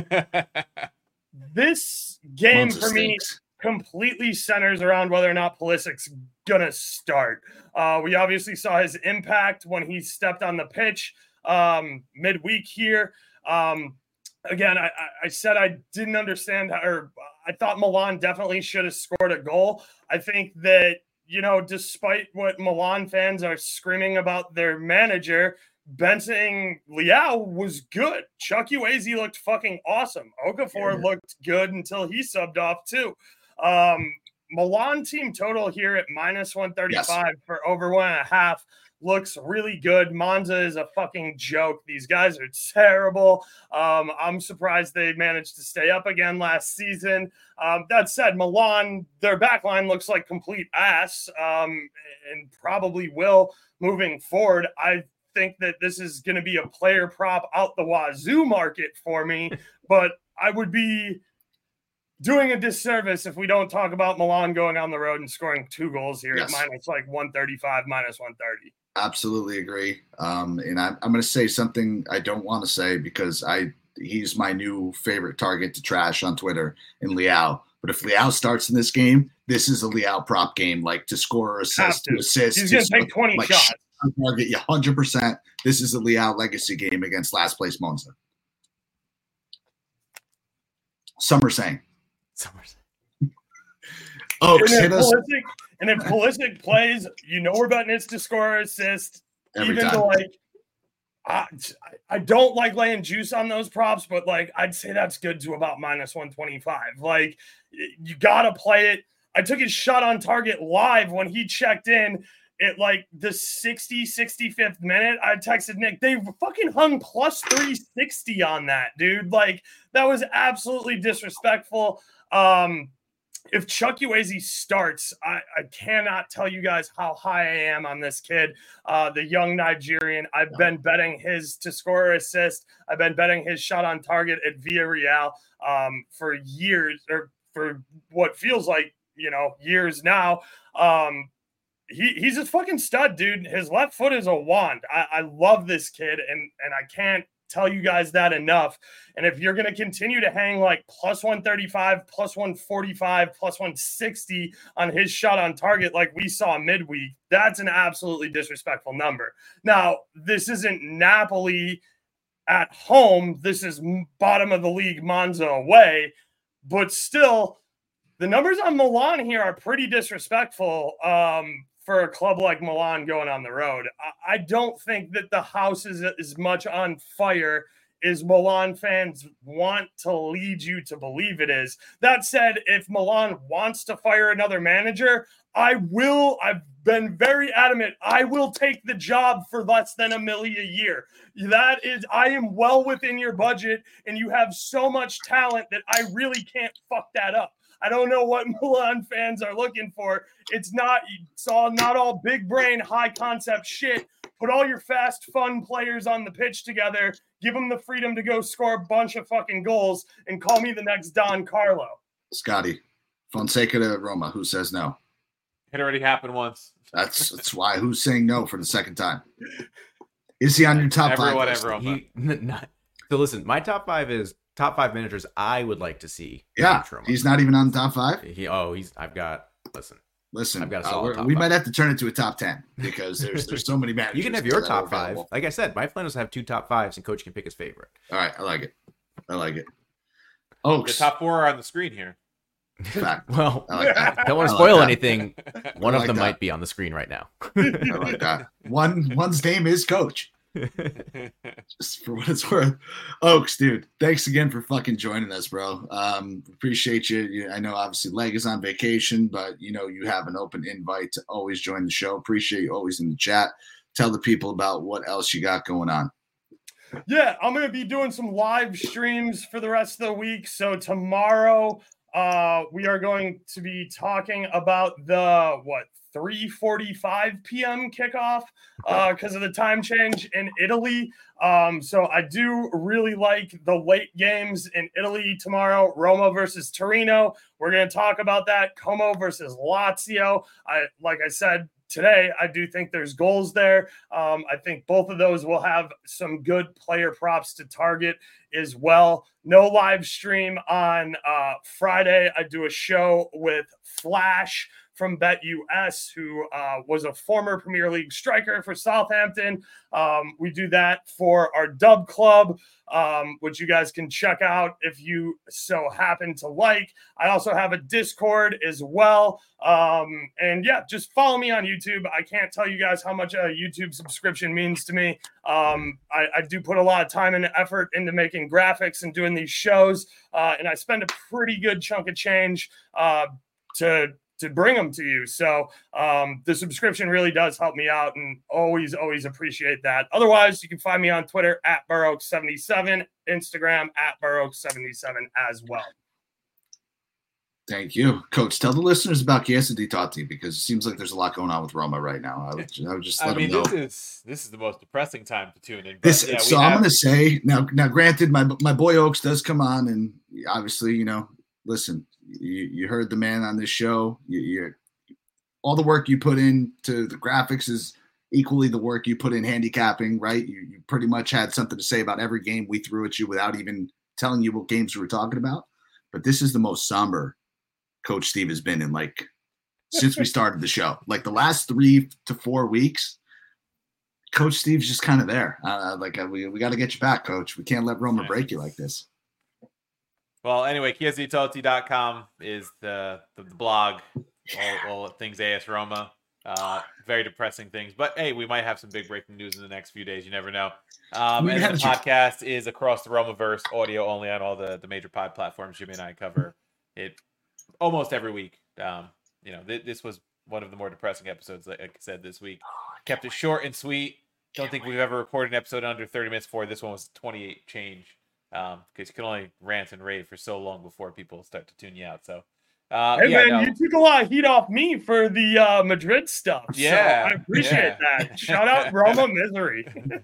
this game Monza for me stinks. completely centers around whether or not Pulisic's gonna start. Uh, we obviously saw his impact when he stepped on the pitch um, midweek here. Um, again, I, I- I said I didn't understand how, or I thought Milan definitely should have scored a goal. I think that, you know, despite what Milan fans are screaming about their manager, Benson Leao was good. Chuck Ueze looked fucking awesome. Okafor Yeah. looked good until he subbed off too. Um, Milan team total here at minus one thirty-five for over one and a half looks really good. Monza is a fucking joke. These guys are terrible. Um, I'm surprised they managed to stay up again last season. Um, that said, Milan, their back line looks like complete ass um, and probably will moving forward. I think that this is going to be a player prop out the wazoo market for me, but I would be doing a disservice if we don't talk about Milan going on the road and scoring two goals here Yes. at minus like one thirty-five, minus one thirty. Absolutely agree. Um, and I'm, I'm going to say something I don't want to say because I he's my new favorite target to trash on Twitter in Leao. But if Leao starts in this game, this is a Leao prop game, like to score or assist, Have to to. assist. He's to going to take twenty like, shots. on target, yeah, one hundred percent. This is a Leao legacy game against last place Monza. Some are saying. Oh, And if, hit us Pulisic, and if Pulisic plays, you know we're betting it's to score or assist. every Even time. though, like, I, I don't like laying juice on those props, but, like, I'd say that's good to about minus one twenty-five. Like, you got to play it. I took his shot on target live when he checked in. at like the sixty, sixty-fifth minute, I texted Nick, they fucking hung plus three sixty on that, dude. Like, that was absolutely disrespectful. Um, if Chukwueze starts, I, I cannot tell you guys how high I am on this kid, uh, the young Nigerian. I've been betting his to score or assist. I've been betting his shot on target at Villarreal um, for years, or for what feels like, you know, years now. Um, he, he's a fucking stud, dude. His left foot is a wand. I, I love this kid, and and I can't tell you guys that enough. And if you're going to continue to hang like plus one thirty-five, plus one forty-five, plus one sixty on his shot on target like we saw midweek, that's an absolutely disrespectful number. Now, this isn't Napoli at home. This is bottom of the league Monza away. But still, the numbers on Milan here are pretty disrespectful um, for a club like Milan going on the road. I, I don't think that the house is as much on fire as Milan fans want to lead you to believe it is. That said, if Milan wants to fire another manager, I will. I've been very adamant. I will take the job for less than a million a year. That is, I am well within your budget, and you have so much talent that I really can't fuck that up. I don't know what Milan fans are looking for. It's not, it's all not all big brain, high concept shit. Put all your fast, fun players on the pitch together. Give them the freedom to go score a bunch of fucking goals and call me the next Don Carlo. Scotty, Fonseca to Roma. Who says no? It already happened once. That's that's why. Who's saying no for the second time? Is he on your top Everyone, five? everyone. He, n- not, so listen, my top five is top five managers I would like to see. Yeah, he's not even on the top five. He, oh, he's. I've got. Listen, listen. I've got a uh, solid top we five. might have to turn it to a top ten because there's there's so many managers. You can have your top five. Like I said, my plan is to have two top fives, and coach can pick his favorite. All right, I like it. I like it. The Oaks. top four are on the screen here. Fact. Well, I like that. don't want I to like spoil that. anything. One I of like them that. might be on the screen right now. I like that. One one's name is Coach. Just for what it's worth. Oaks, dude, thanks again for fucking joining us, bro. Um, appreciate you. you. I know obviously Leg is on vacation, but you know you have an open invite to always join the show. Appreciate you always in the chat. Tell the people about what else you got going on. Yeah, I'm going to be doing some live streams for the rest of the week. So tomorrow, uh, we are going to be talking about the, what, three forty-five p.m. kickoff because uh, of the time change in Italy. Um, so I do really like the late games in Italy tomorrow. Roma versus Torino. We're going to talk about that. Como versus Lazio. I, like I said today, I do think there's goals there. Um, I think both of those will have some good player props to target as well. No live stream on uh, Friday. I do a show with Flash from BetUS, who uh, was a former Premier League striker for Southampton. Um, we do that for our Dub Club, um, which you guys can check out if you so happen to like. I also have a Discord as well. Um, and yeah, just follow me on YouTube. I can't tell you guys how much a YouTube subscription means to me. Um, I, I do put a lot of time and effort into making graphics and doing these shows. Uh, and I spend a pretty good chunk of change uh, to to bring them to you. So um, the subscription really does help me out, and always, always appreciate that. Otherwise, you can find me on Twitter at Burroke seventy-seven, Instagram at Burroke seventy-seven as well. Thank you, Coach. Tell the listeners about Chiesa di Totti because it seems like the's a lot going on with Roma right now. I would, I would just let I mean, them know. this is this is the most depressing time to tune in. But This, yeah, so we I'm have- going to say now. Now, granted, my my boy Oaks does come on, and obviously, you know, listen. You, you heard the man on this show. You, you, all the work you put into the graphics is equally the work you put in handicapping, right? You, you pretty much had something to say about every game we threw at you without even telling you what games we were talking about. But this is the most somber Coach Steve has been in, like, since we started the show. Like, the last three to four weeks, Coach Steve's just kind of there. Uh, like, uh, we, we got to get you back, Coach. We can't let Roma break you like this. Well, anyway, chiesa di totti dot com is the, the, the blog, all, all things A S Roma. Uh, very depressing things. But, hey, we might have some big breaking news in the next few days. You never know. Um, We and had the you- podcast is across the Romaverse, audio only on all the, the major pod platforms. Jimmy and I cover it almost every week. Um, you know, th- this was one of the more depressing episodes, like I said, this week. Kept it short and sweet. Don't think we've ever recorded an episode under thirty minutes before. This one was twenty-eight change, um, because you can only rant and rave for so long before people start to tune you out. So, uh, hey yeah, man, no. you took a lot of heat off me for the uh, Madrid stuff. Yeah, so I appreciate yeah. that. Shout out Roma Misery.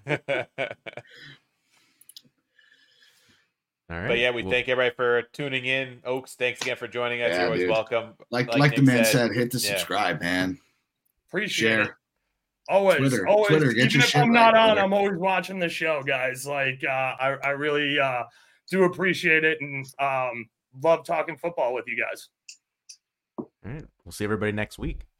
All right. But yeah, we Well, thank everybody for tuning in. Oaks, thanks again for joining us. Yeah, You're always dude. welcome. Like like, Like the Nick man said, said, hit the yeah. subscribe, man. Appreciate it. Share. Always, Twitter, always. Twitter, get Even your if shit I'm not right, on, brother. I'm always watching the show, guys. Like, uh, I, I really uh, do appreciate it and um, love talking football with you guys. all right. We'll see everybody next week.